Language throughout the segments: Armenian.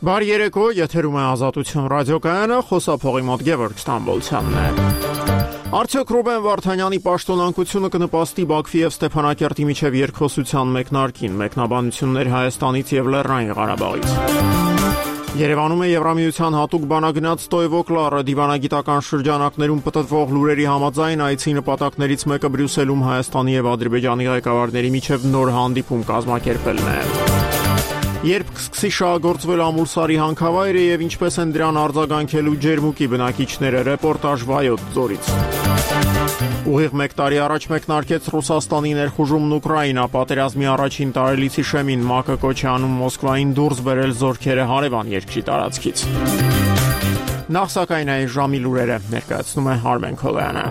Բարի երեկո, եթերում է Ազատություն ռադիոկայանը, խոսափողի մոտ Գևորգ Ստամբոլցյանն է։ Արդյոք Ռուբեն Վարդանյանի պաշտոնանկությունը կնպաստի Բաքվի եւ Ստեփանակերտի միջև երկխոսության մեկնարկին, մեկնաբանություններ Հայաստանից եւ Լեռնային Ղարաբաղից։ Երևանում է Եվրամիության հատուկ բանագնաց Տոյվոկլարը դիվանագիտական շրջանակներում պտտվող լուրերի համաձայն այցի նպատակներից մեկը Բրյուսելում Հայաստանի եւ Ադրբեջանի ղեկավարների միջև նոր հանդիպում կազմակերպելն է։ Երբ կսկսի շահագործվել Ամուլսարի հանքավայրը եւ ինչպես են դրան արձագանքելու Ջերմուկի բնակիչները, ռեպորտաժ Վայոց ձորից։ Ուղիղ 1 տարի առաջ մեկնարկեց Ռուսաստանի ներխուժումն Ուկրաինա, պատերազմի առաջին տարելիցի շեմին ՄԱԿ-ը կոչ է անում Մոսկվային դուրս բերել զորքերը հարևան երկրի տարածքից։ Նախ սակայն այս ժամի լուրերը ներկայացնում է Արմեն Քոլյանը։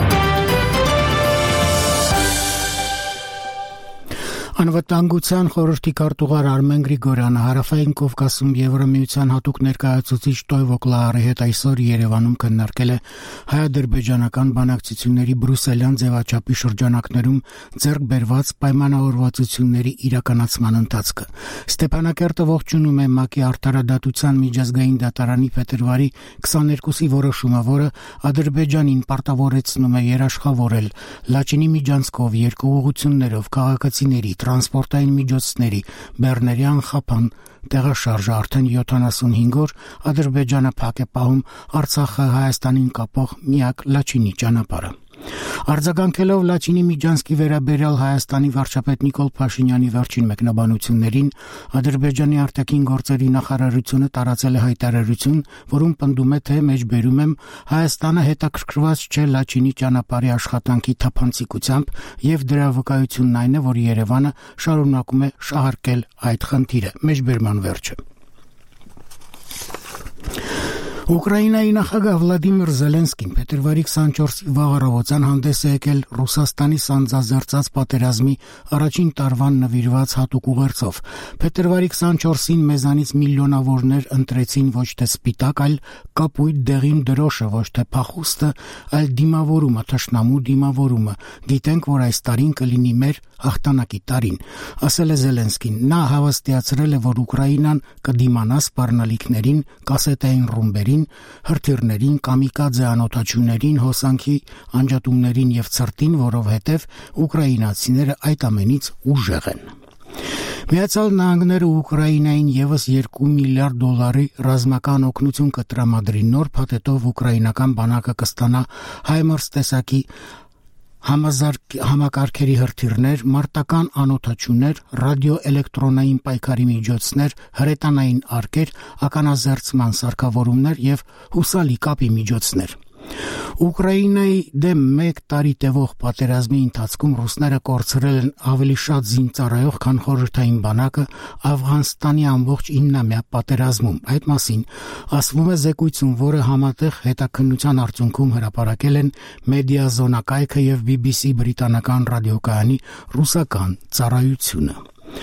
Անվտանգության խորհրդի քարտուղար Արմեն Գրիգորյանը Հարավային Կովկասում Եվրամիության հատուկ ներկայացուցիչ Տոյվոկլարի հետ այսօր Երևանում քննարկել է հայ-ադրբեջանական բանակցությունների բրյուսելյան ձևաչափի շրջանակներում ձեռք բերված պայմանավորվածությունների իրականացման ընթացքը։ Ստեփանակերտը ողջունում է ՄԱԿ-ի արդարադատության միջազգային դատարանի փետրվարի 22-ի որոշումը, որը Ադրբեջանին պարտավորեցնում է երաշխավորել Լաչինի միջանցքով երկու ուղղություններով քաղաքացիների տրանսպորտային միջոցների Բեռներյան խափան տեղաշարժը արդեն 75 օր Ադրբեջանը փակ է պահում Արցախը Հայաստանին կապող միակ Լաչինի ճանապարհը։ Արձագանքելով Լաչինի միջանցքի վերաբերյալ Հայաստանի վարչապետ Նիկոլ Փաշինյանի վերջին մեկնաբանություններին, Ադրբեջանի արտաքին գործերի նախարարությունը տարածել է հայտարարություն, որում պնդում է, թե մեջբերում եմ Հայաստանը հետաքրքրված չէ Լաչինի ճանապարհի աշխատանքի թափանցիկությամբ եւ դրա վկայությունն այն է, որ Երևանը շարունակում է շահարկել այդ խնդիրը։ Մեջբերման վերջը։ Ուկրաինայի նախագահ Վլադիմիր Զելենսկին փետրվարի 24-ի վաղ հանդես է եկել Ռուսաստանի սանձազերծած պատերազմի առաջին տարվան նվիրված հատուկ ուղերձով։ Փետրվարի 24-ին մեզանից միլիոնավորներ ընտրեցին ոչ թե սպիտակ, այլ կապույտ դեղին դրոշը, ոչ թե փախուստը, այլ դիմավորումը, թշնամու դիմավորումը։ Գիտենք, որ այս տարին կլինի մեր հաղթանակի տարին, ասել է Զելենսկին։ Նա հավաստիացրել է, որ Ուկրաինան կդիմանա սպառնալիքներին, կասետային ռումբերին, հրթիռներին, կամիկադզե անօթաչուներին, հոսանքի անջատումներին եւ ցրտին, որովհետեւ ուկրաինացիները այդ ամենից ուժեղ են։ Միացյալ Նահանգները Ուկրաինային եւս 2 միլիարդ դոլարի ռազմական օգնություն կտրամադրի։ Նոր փաթեթով ուկրաինական բանակը կստանա Հայմարս տեսակի համակարգերի հրթիռներ, մարտական անօթաչուներ, ռադիոէլեկտրոնային պայքարի միջոցներ, հրետանային արկեր, ականազերծման սարքավորումներ եւ հուսալի կապի միջոցներ։ Ուկրաինայի դեմ 1 տարի տևող պատերազմի ընթացքում ռուսները կորցրել են ավելի շատ զինծառայող, քան խորհրդային բանակը Աֆղանստանի ամբողջ 9-ամյա պատերազմում։ Այդ մասին ասվում է զեկույցում, որը համատեղ հետաքննության արդյունքում հրապարակել են Մեդիազոնա կայքը եւ BBC բրիտանական ռադիոկայանի ռուսական ծառայությունը։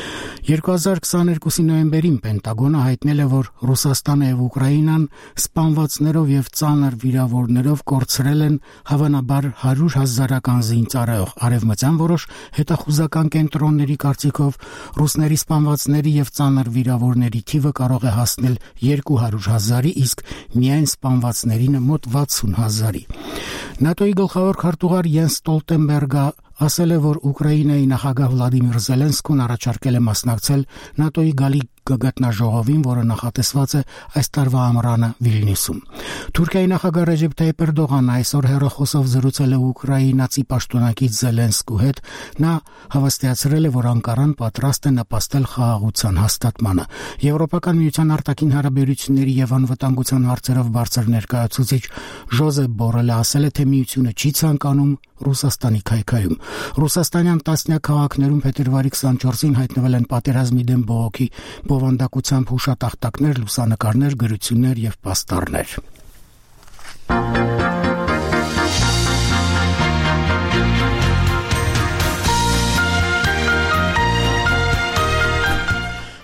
2022-ի նոյեմբերին Պենտագոնը հայտնել է, որ Ռուսաստանը եւ Ուկրաինան սպանվածներով եւ ծանր վիրավորներով կորցրել են հավանաբար 100,000-ական զինծառայող։ Արևմտյան որոշ հետախուզական կենտրոնների կարծիքով ռուսների սպանվածների եւ ծանր վիրավորների թիվը կարող է հասնել 200,000-ի, իսկ միայն սպանվածներինը մոտ 60,000-ի։ ՆԱՏՕ-ի գլխավոր քարտուղար Յենս Ստոլտենբերգը ասել է, որ Ուկրաինայի նախագահ Վլադիմիր Զելենսկին առաջարկել է մասնակցել ՆԱՏՕ-ի գալիք գագաթնաժողովին, որը նախատեսված է այս տարվա ամռանը Վիլնյուսում։ Թուրքիայի նախագահ Ռեջեփ Թայիփ Էրդողանը այսօր հեռախոսով զրուցել է ուկրաինացի պաշտոնակից Զելենսկու հետ։ Նա հավաստիացրել է, որ Անկարան պատրաստ է նպաստել խաղաղության հաստատմանը։ Եվրոպական միության արտաքին հարաբերությունների եւ անվտանգության հարցերով բարձր ներկայացուցիչ Ժոզեփ Բորելը ասել է, թե միությունը չի ցանկանում Ռուսաստանի քայքայում։ Ռուսաստանյան տասնյակ քաղաքներում փետրվարի 24-ին հայտնվել են պատերազմի դեմ բողոքի բովանդակությամբ հուշատախտակներ, լուսանկարներ, գրություններ եւ պաստառներ։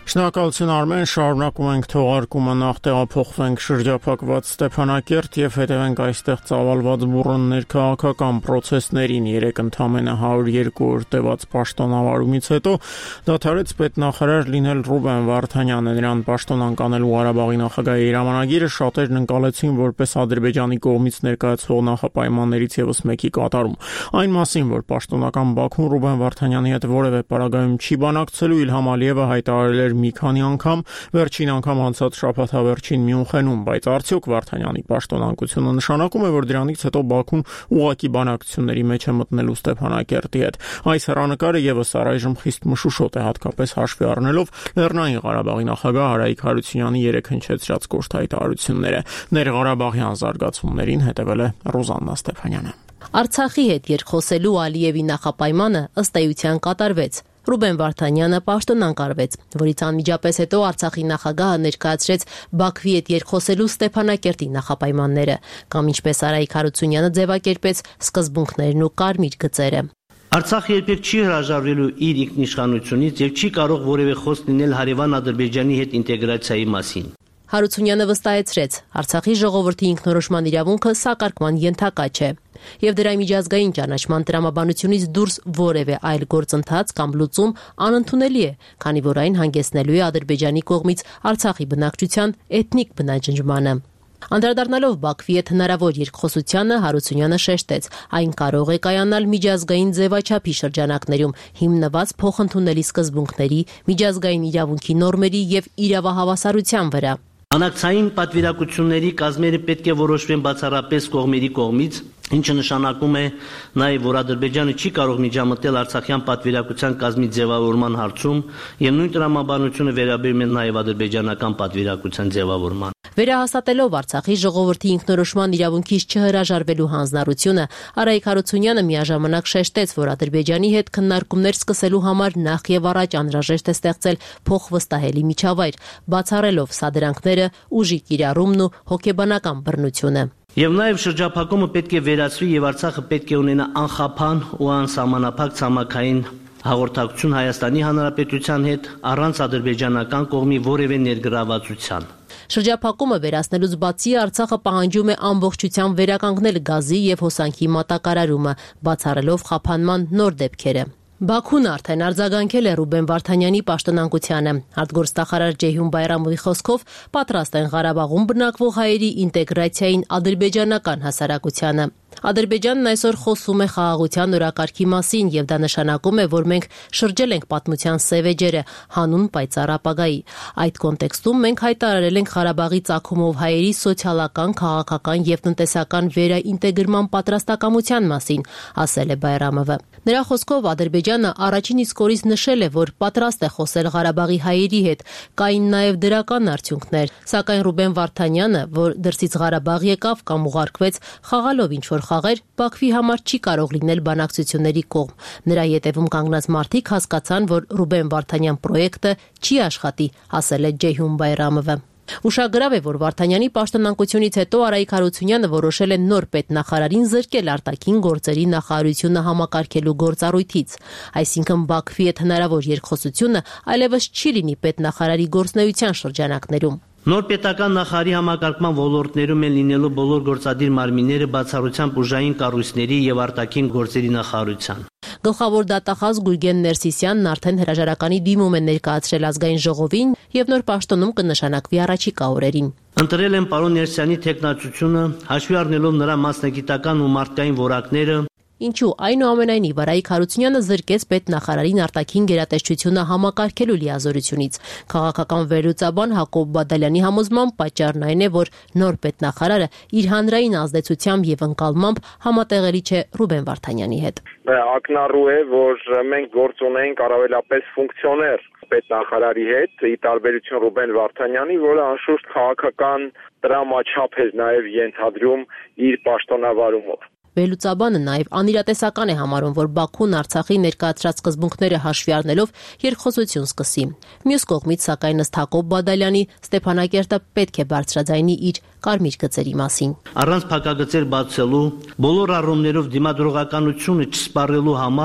Շնորհակալություն Արմեն, շարունակում ենք թողարկումը, նախ տեղափոխվենք շրջափակված Ստեփանակերտ եւ հետևենք այստեղ ծավալված բուռններ քաղաքական process-ներին։ Երեք ընդամենը 102 օր տևած պաշտոնավարումից հետո դադարեց պետնախարար լինել Ռուբեն Վարդանյանը։ Նրան պաշտոնանկ անելու Ղարաբաղի նախագահի հրամանագիրը շատերն ընկալեցին որպես Ադրբեջանի կողմից ներկայացվող նախապայմաններից եւս մեկի կատարում։ Այն մասին, որ պաշտոնական Բաքուն Ռուբեն Վարդանյանի հետ որևէ պարագայում չի բանակցելու, Իլհամ Ալիևը հայտարարել էր մի քանի անգամ, վերջին անգամ անցած շաբաթավերջին Մյունխենում, բայց արդյոք Վարդանյանի պաշտոնանկությունը նշանակում է, որ դրանից հետո Բաքուն ուղղակի բանակցությունների մեջ է մտնելու Ստեփանակերտի հետ։ Այս հեռանկարը եւս առայժմ խիստ մշուշոտ է, հատկապես հաշվի առնելով Լեռնային Ղարաբաղի նախագահ Արայիկ Հարությունյանի երեք հնչեցրած կոշտ հայտարարությունները։ Ներղարաբաղյան զարգացումներին հետևել է Ռոզաննա Ստեփանյանը։ Արցախի հետ երկխոսելու Ալիևի նախապայմանը ըստ էության կատարվեց։ Ռուբեն Վարդանյանը պաշտոնանկարվեց, որից անմիջապես հետո Արցախի նախագահը ներկայացրեց Բաքվի հետ երկխոսելու Ստեփանակերտի նախապայմանները, կամ ինչպես Արայիկ Հարությունյանը ձևակերպեց սկզբունքներն ու կարմիր գծերը։ Արցախը երբեք չի հրաժարվելու իր ինքնիշխանությունից եւ չի կարող որևէ խոսք լինել հարևան Ադրբեջանի հետ ինտեգրացիայի մասին։ Հարությունյանը վստահեցրեց, Արցախի ժողովրդի ինքնորոշման իրավունքը սակարկման ենթակա չէ, եւ դրա միջազգային ճանաչման տրամաբանությունից դուրս որևէ այլ գործընթաց կամ լուծում անընդունելի է, քանի որ այն հանգեցնելու է Ադրբեջանի կողմից Արցախի բնակչության էթնիկ բնաջնջմանը։ Անդրադառնալով Բաքվի հետ հնարավոր երկխոսությանը, Հարությունյանը շեշտեց, այն կարող է կայանալ միջազգային ձևաչափի շրջանակներում, հիմնված փոխընդունելի սկզբունքների, միջազգային իրավունքի նորմերի եւ իրավահավասարության վրա։ Բանակցային պատվիրակությունների կազմերը պետք է որոշվեն բացառապես կողմերի կողմից, ինչը նշանակում է նաև, որ Ադրբեջանը չի կարող միջամտել Արցախյան պատվիրակության կազմի ձևավորման հարցում, եւ նույն տրամաբանությունը վերաբերում է նաև ադրբեջանական պատվիրակության ձևավորման։ Վերահաստատելով Արցախի ժողովրդի ինքնորոշման իրավունքից չհրաժարվելու հանձնառությունը, Արայիկ Հարությունյանը միաժամանակ շեշտեց, որ Ադրբեջանի հետ քննարկումներ սկսելու համար նախ եւ առաջ անհրաժեշտ է ստեղծել փոխվստահելի միջավայր, բացառելով սադրանքները, ուժի կիրառումն ու հոգեբանական բռնությունը։ Եվ նաև շրջափակումը պետք է վերացվի եւ Արցախը պետք է ունենա անխափան ու անսահմանափակ ցամաքային հաղորդակցություն Հայաստանի Հանրապետության հետ առանց ադրբեջանական կողմի որևէ ներգրավվածության։ Շրջափակումը վերացնելուց բացի Արցախը պահանջում է ամբողջությամբ վերականգնել գազի եւ հոսանքի մատակարարումը, բացառելով խափանման նոր դեպքերը։ Բաքուն արդեն արձագանքել է Ռուբեն Վարդանյանի պաշտոնանկությանը։ Արտգործնախարար Ջեյհուն Բայրամովի խոսքով պատրաստ են Ղարաբաղում բնակվող հայերի ինտեգրացիային ադրբեջանական հասարակությանը։ Ադրբեջանն այսօր խոսում է խաղաղության օրակարգի մասին եւ դա նշանակում է, որ մենք շրջել ենք պատմության սև էջերը հանուն պայծառ ապագայի։ Այդ կոնտեքստում մենք հայտարարել ենք Ղարաբաղի ծագումով հայերի սոցիալական, քաղաքական եւ տնտեսական վերաինտեգրման պատրաստակամության մասին, ասել է Բայրամովը։ Նրա խոսքով Ադրբեջանը առաջին իսկ օրից նշել է, որ պատրաստ է խոսել Ղարաբաղի հայերի հետ, կային նաև դրական արդյունքներ, սակայն Ռուբեն Վարդանյանը, որ դրսից Ղարաբաղ եկավ կամ ուղարկվեց խաղալով ինչ-որ խաղեր, Բաքվի համար չի կարող լինել բանակցությունների կողմ։ Նրա ետևում կանգնած մարդիկ հասկացան, որ Ռուբեն Վարդանյան պրոյեկտը չի աշխատի, ասել է Ջեյհուն Բայրամովը։ Ուշագրավ է, որ Վարդանյանի պաշտոնանկությունից հետո Արայիկ Հարությունյանը որոշել է նոր պետնախարարին զրկել արտաքին գործերի նախարարությունը համակարգելու գործառույթից, այսինքն Բաքվի հետ հնարավոր երկխոսությունը այլևս չի լինի պետնախարարի գործունեության շրջանակներում։ Նոր պետական նախարարի համակարգման ոլորտներում են լինելու բոլոր գործադիր մարմինները բացառությամբ ուժային կառույցների եւ արտաքին գործերի նախարարության։ Գլխավոր դատախազ Գուրգեն Ներսիսյանն արդեն հրաժարականի դիմում է ներկայացրել ազգային ժողովին եւ նոր պաշտոնում կնշանակվի առաջիկա օրերին։ Ընտրել են պարոն Ներսյանի թեկնածությունը, հաշվի առնելով նրա մասնագիտական ու մարդկային որակները, Ինչու այնուամենայնիվ Արայիկ Հարությունյանը զրկեց պետնախարարին արտաքին գերատեսչությունը համակարգելու լիազորությունից։ Քաղաքական վերլուծաբան Հակոբ Բադալյանի համոզմամբ պատճառն այն է, որ նոր պետնախարարը իր հանրային ազդեցությամբ եւ ընկալմամբ համատեղելի չէ Ռուբեն Վարդանյանի հետ։ Ակնառու է, որ մենք գործ ունենք առավելապես ֆունկցիոներ պետնախարարի հետ, ի տարբերություն Ռուբեն Վարդանյանի, որը անշուշտ քաղաքական տրամաչափ է նաեւ ենթադրում իր պաշտոնավարումով։ Վերլուծաբանը նաև անիրատեսական է համարում, որ Բաքուն Արցախի ներկայացրած սկզբունքները հաշվի առնելով երկխոսություն սկսի։ Մյուս կողմից, սակայն ըստ Հակոբ Բադալյանի, Ստեփանակերտը պետք է բարձրաձայնի իր կարմիր գծերի մասին։ Առանց փակագծեր բացելու, բոլոր առումներով դիմադրողականությունը չսպառելու համար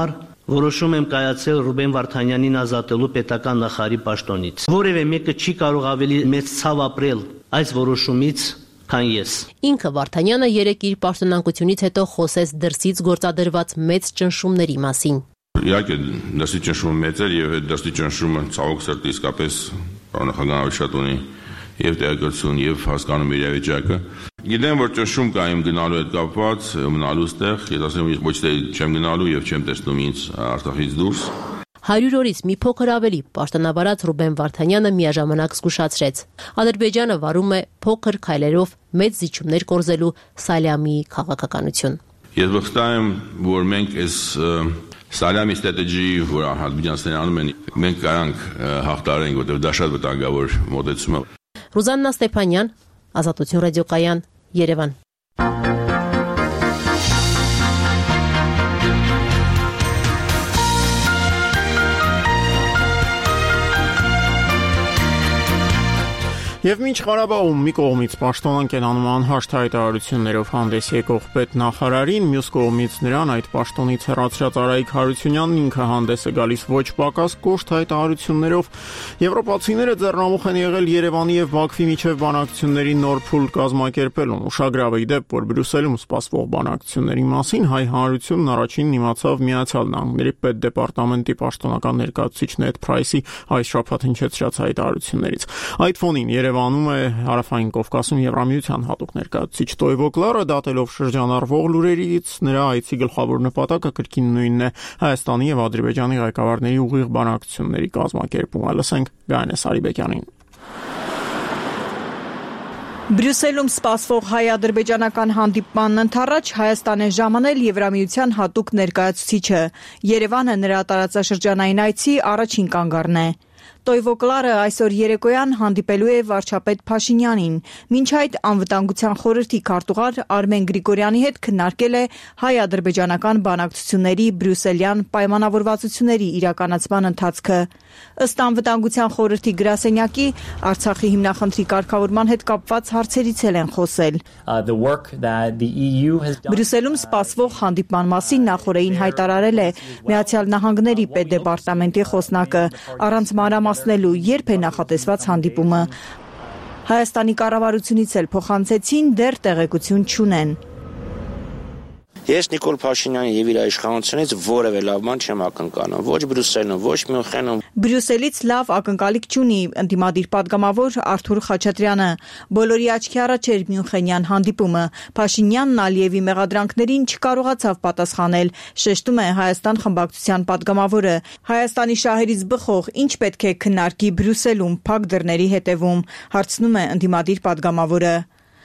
Որոշում եմ կայացել Ռուբեն Վարդանյանին ազատելու պետական նախարարի պաշտոնից։ Որևէ մեկը չի կարող ավելի մեծ ցավ ապրել այս որոշումից, քան ես։ Ինքը Վարդանյանը երեկ իր պաշտոնանկությունից հետո խոսեց դրսից գործադրված մեծ ճնշումների մասին։ Իհարկե, դրսի ճնշումը մեծ էր եւ այդ դրսի ճնշումը ցավոք սրտի իսկապես նախագահ շատ ունի եւ տեղեկություն եւ հասկանում իրավիճակը։ Գիտեմ, որ ճնշում կա իմ գնալու հետ կապված, մնալու ստեղ, ես ասեմ ոչ թե չեմ գնալու եւ չեմ տեսնում ինձ Արցախից դուրս։ 100 օրից մի փոքր ավելի պաշտոնավարած Ռուբեն Վարդանյանը միաժամանակ զգուշացրեց. Ադրբեջանը վարում է փոքր քայլերով մեծ զիջումներ կորզելու Սալյամի քաղաքականություն։ Ես վստահ եմ, որ մենք այս Սալյամի ստրատեգիայի, որ ադրբեջանցիներն անում են, մենք կարանք հաղթարենք, որտեղ դա շատ վտանգավոր մոտեցում է։ Ռուզաննա Ստեփանյան, Ազատություն ռադիոկայան, Երևան։ Եվ մինչ Ղարաբաղում մի կողմից պաշտոնանկ են անում անհաշտ հայտարարություններով հանդես եկող պետնախարարին, մյուս կողմից նրան այդ պաշտոնից հեռացրած Արայիկ Հարությունյանն ինքը հանդես է գալիս ոչ պակաս կոշտ հայտարարություններով, եվրոպացիները ձեռնամուխ են եղել Երևանի եւ Բաքվի միջև բանակցությունների նոր փուլ կազմակերպելուն։ Ուշագրավ է դեպ, որ Բրյուսելում սպասվող բանակցությունների մասին հայ հանրությունն առաջինն իմացավ Միացյալ Նահանգների պետդեպարտամենտի պաշտոնական ներկայացուցիչ Նեդ Փրայսի այս շաբաթ հնչեցրած հայտարարություններից։ Այդ ֆոնին Երևանում է Հարավային Կովկասում Եվրամիության հատուկ ներկայացուցիչ Տոյվո Կլարը, դատելով շրջանառվող լուրերից, նրա այցի գլխավոր նպատակը կրկին նույնն է՝ Հայաստանի եւ Ադրբեջանի ղեկավարների ուղիղ բանակցությունների կազմակերպումը։ Լսենք Գայանե Սարիբեկյանին։ Բրյուսելում սպասվող հայ-ադրբեջանական հանդիպմանն ընդառաջ Հայաստան է ժամանել Եվրամիության հատուկ ներկայացուցիչը։ Երևանը նրա տարածաշրջանային այցի առաջին կանգառն է։ Տոյվո Կլարը այսօր երեկոյան հանդիպելու է վարչապետ Փաշինյանին։ Մինչ այդ անվտանգության խորհրդի քարտուղար Արմեն Գրիգորյանի հետ քննարկել է հայ-ադրբեջանական բանակցությունների բրյուսելյան պայմանավորվածությունների իրականացման ընթացքը։ Ըստ անվտանգության խորհրդի գրասենյակի, Արցախի հիմնախնդրի կարգավորման հետ կապված հարցերից են խոսել։ Բրյուսելում սպասվող հանդիպման մասին նախորդին հայտարարել է Միացյալ Նահանգների պետդեպարտամենտի խոսնակը, առանց մանրամասնելու երբ է նախատեսված հանդիպումը։ Հայաստանի կառավարությունից էլ փոխանցեցին, դեռ տեղեկություն չունեն։ Ես Նիկոլ Փաշինյանի եւ իր իշխանությունից որևէ լավ բան չեմ ակնկալում, ոչ Բրյուսելում, ոչ Մյունխենում։ Բրյուսելից լավ ակնկալիք չունի ընդդիմադիր падգամավոր Արթուր Խաչատրյանը։ Բոլորի աչքի առաջ էր Մյունխենյան հանդիպումը։ Փաշինյանն Ալիևի մեղադրանքներին չկարողացավ պատասխանել, շեշտում է Հայաստան խմբակցության падգամավորը։ Հայաստանի շահերից բխող ինչ պետք է քննարկի Բրյուսելում փակ դռների հետևում, հարցնում է ընդդիմադիր падգամավորը։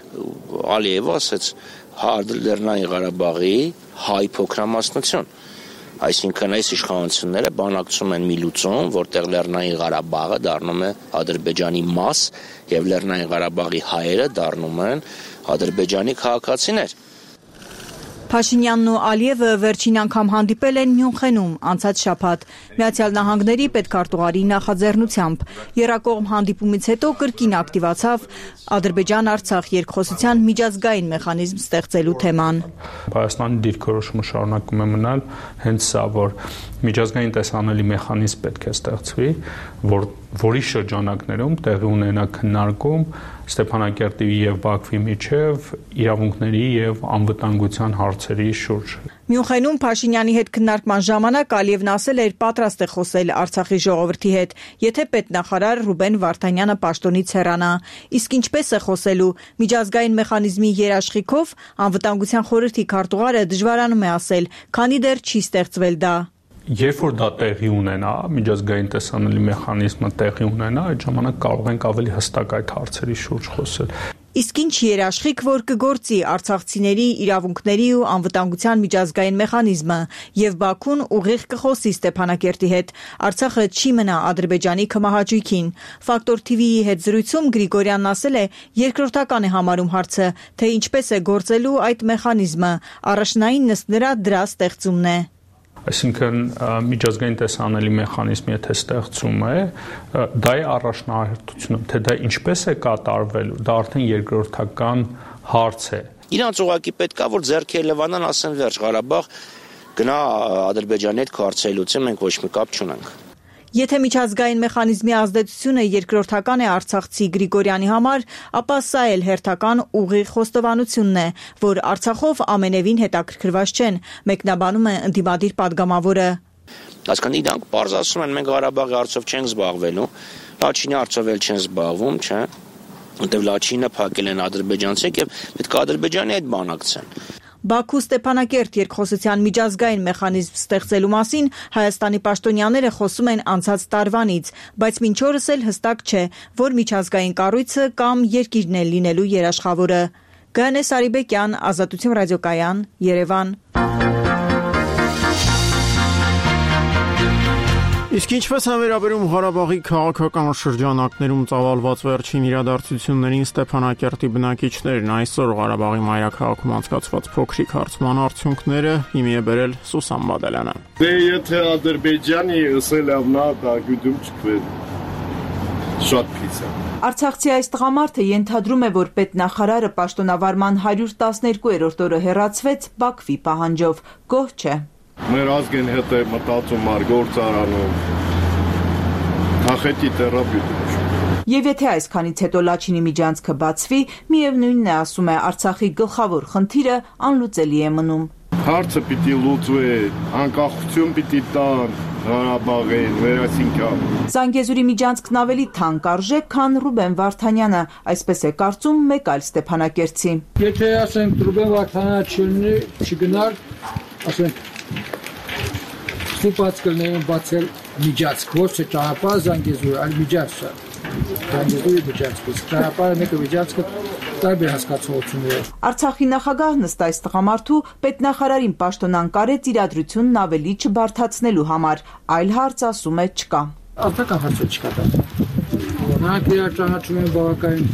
Ալիևը ասաց Լեռնային Ղարաբաղի հայ փոքրամասնություն, այսինքն այս իշխանությունները բանակցում են մի լուծում, որտեղ Լեռնային Ղարաբաղը դառնում է Ադրբեջանի մաս եւ Լեռնային Ղարաբաղի հայերը դառնում են Ադրբեջանի քաղաքացիներ։ Փաշինյանն ու Ալիևը վերջին անգամ հանդիպել են Մյունխենում անցած շաբաթ Միացյալ Նահանգների պետքարտուղարի նախաձեռնությամբ։ Եռակողմ հանդիպումից հետո կրկին ակտիվացավ Ադրբեջան-Արցախ երկխոսության միջազգային մեխանիզմ ստեղծելու թեման։ Հայաստանի դիրքորոշումը շարունակում է մնալ հենց սա, որ միջազգային տեսանելի մեխանիզմ պետք է ստեղծվի, որի շրջանակներում տեղի ունենա քննարկում Ստեփանակերտի եւ Բաքվի միջև իրավունքների եւ անվտանգության հարցերի շուրջ։ Մյունխենում Փաշինյանի հետ քննարկման ժամանակ Ալիևն ասել էր պատրաստ է խոսել Արցախի ժողովրդի հետ, եթե պետնախարար Ռուբեն Վարդանյանը պաշտոնից հեռանա։ Իսկ ինչպես է խոսելու միջազգային մեխանիզմի երաշխիքով, անվտանգության խորհրդի քարտուղարը դժվարանում է ասել, քանի դեռ չի ստեղծվել դա։ Երբ որ դա տեղի ունենա, միջազգային տեսանելի մեխանիզմը տեղի ունենա, այդ ժամանակ կարող ենք ավելի հստակ այդ հարցերի շուրջ խոսել։ Իսկ ինչ երաշխիք, որ կգործի արցախցիների իրավունքների ու անվտանգության միջազգային մեխանիզմը եւ Բաքուն ուղիղ կխոսի Ստեփանակերտի հետ, Արցախը չի մնա Ադրբեջանի քմահաճույքին։ Ֆակտոր TV-ի հետ զրույցում Գրիգորյանն ասել է, երկրորդական է համարում հարցը, թե ինչպես է գործելու այդ մեխանիզմը, առաջնային ըստ նրա դրա ստեղծումն է։ Այսինքն միջազգային տեսանելի մեխանիզմ եթե ստեղծում է, դա է առաջնահերթությունը, թե դա ինչպես է կատարվելու, դա արդեն երկրորդական հարց է։ Իրանց ուղղակի պետք է որ ձեռքերը լվանան, ասեն վերջ Ղարաբաղ գնա Ադրբեջանի հետ քարցելուց մենք ոչ մի կապ չունենք։ Եթե միջազգային մեխանիզմի ազդեցությունը երկրորդական է Արցախցի Գրիգորյանի համար, ապա սա էլ հերթական ուղիղ խոստովանությունն է, որ Արցախով ամենևին հետաքրքրված չեն, մեկնաբանում է ընդդիմադիր падգամավորը։ Հասկանալի դրանք պարզ ասում են մենք Ղարաբաղի հարցով չենք զբաղվելու, Լաչինի հարցով էլ չեն զբաղվում, չէ՞։ Որտեւ Լաչինը փակել են ադրբեջանցիք եւ պետք է Ադրբեջանի հետ բանակցեն։ Բաքու Ստեփանակերտ երկխոսության միջազգային մեխանիզմ ստեղծելու մասին Հայաստանի պաշտոնյաները խոսում են անցած տարվանից, բայց մինչ օրս էլ հստակ չէ, որ միջազգային կառույցը կամ երկիրն է լինելու երաշխավորը։ Գանե Սարիբեկյան, Ազատություն ռադիոկայան, Երևան։ Իսկ ինչպես է վերաբերում Ղարաբաղի քաղաքական շրջանակներում ծավալված վերջին իրադարձություններին Ստեփանակերտի բնակիչներն այսօր Ղարաբաղի մայրաքաղաքում անցկացված փոքրիկ հարցման արդյունքները հիմի է բերել Սուսան Բադալյանը։ Դե եթե Ադրբեջանի ըսել ավնա դա գյուդում չկվեր։ Շատ փիծ է։ Արցախցի այս տղամարդը ենթադրում է, որ պետնախարարը պաշտոնավարման 114-րդ օրը հեռացվեց Բաքվի պահանջով, գոհ չէ։ Մեր ազգին հետ է մտածում արգործարանում, հախետի տերապյուտում։ Եվ եթե այսքանից հետո Լաչինի միջանցքը բացվի, միևնույնն է, ասում է, Արցախի գլխավոր խնդիրը անլուծելի է մնում։ Հարցը պիտի լուծվի, անկախություն պիտի տան Ղարաբաղին, վերասինքան։ Զանգեզուրի միջանցքն ավելի թանկ արժե, քան Ռուբեն Վարդանյանը, այսպես է կարծում մեկ այլ Ստեփանակերտցի։ Եթե ասենք Ռուբեն Վարդանյանը չգնար, ասենք Սուպած կլնեին բացել միջանցք, ոչ թե ճանապարհ Զանգեզուր, այլ միջանցք։ Զանգեզուրի միջանցքը, ճանապարհը մեկը միջանցքը տարբեր հասկացություններով։ Արցախի նախագահն ըստ այս տղամարդու պետնախարարին պաշտոնանկարեց իրադրությունն ավելի չբարդացնելու համար, այլ հարց ասում է չկա։ Արտական հարցը չկա դա։ Նրանք իրար ճանաչում են բավականին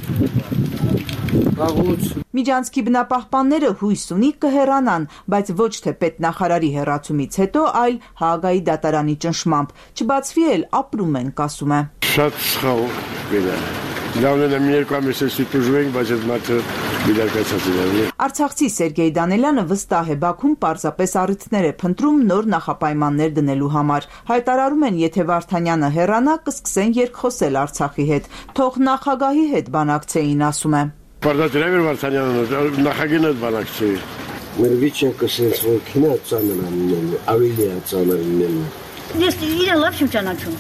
վաղուց։ Միջանցքի բնապահպանները հույս ունի կհեռանան, բայց ոչ թե պետնախարարի հեռացումից հետո, այլ Հաագայի դատարանի ճնշմամբ։ Չբացվի էլ ապրում ենք, ասում է։ Շատ սխալ գնա։ Լավն է մի երկու ամիս ստուժվենք, բայց այդ մարդը բիդարկացած է։ Արցախցի Սերգեյ Դանելյանը վստահ է, Բաքուն պարզապես առիթներ է փնտրում նոր նախապայմաններ դնելու համար։ Հայտարարում են, եթե Վարդանյանը հեռանա, կսկսեն երկխոսել Արցախի հետ։ Թող նախագահի հետ բանակցեին, ասում է։ Պարտադիր է Վարդանյանը նախագահին հետ բանակցեին։ Մեր վիճակը sense որ քինա ծանրանում, ավելի է ծանրանում։ Ես իրեն լավ չեմ ճանաչում։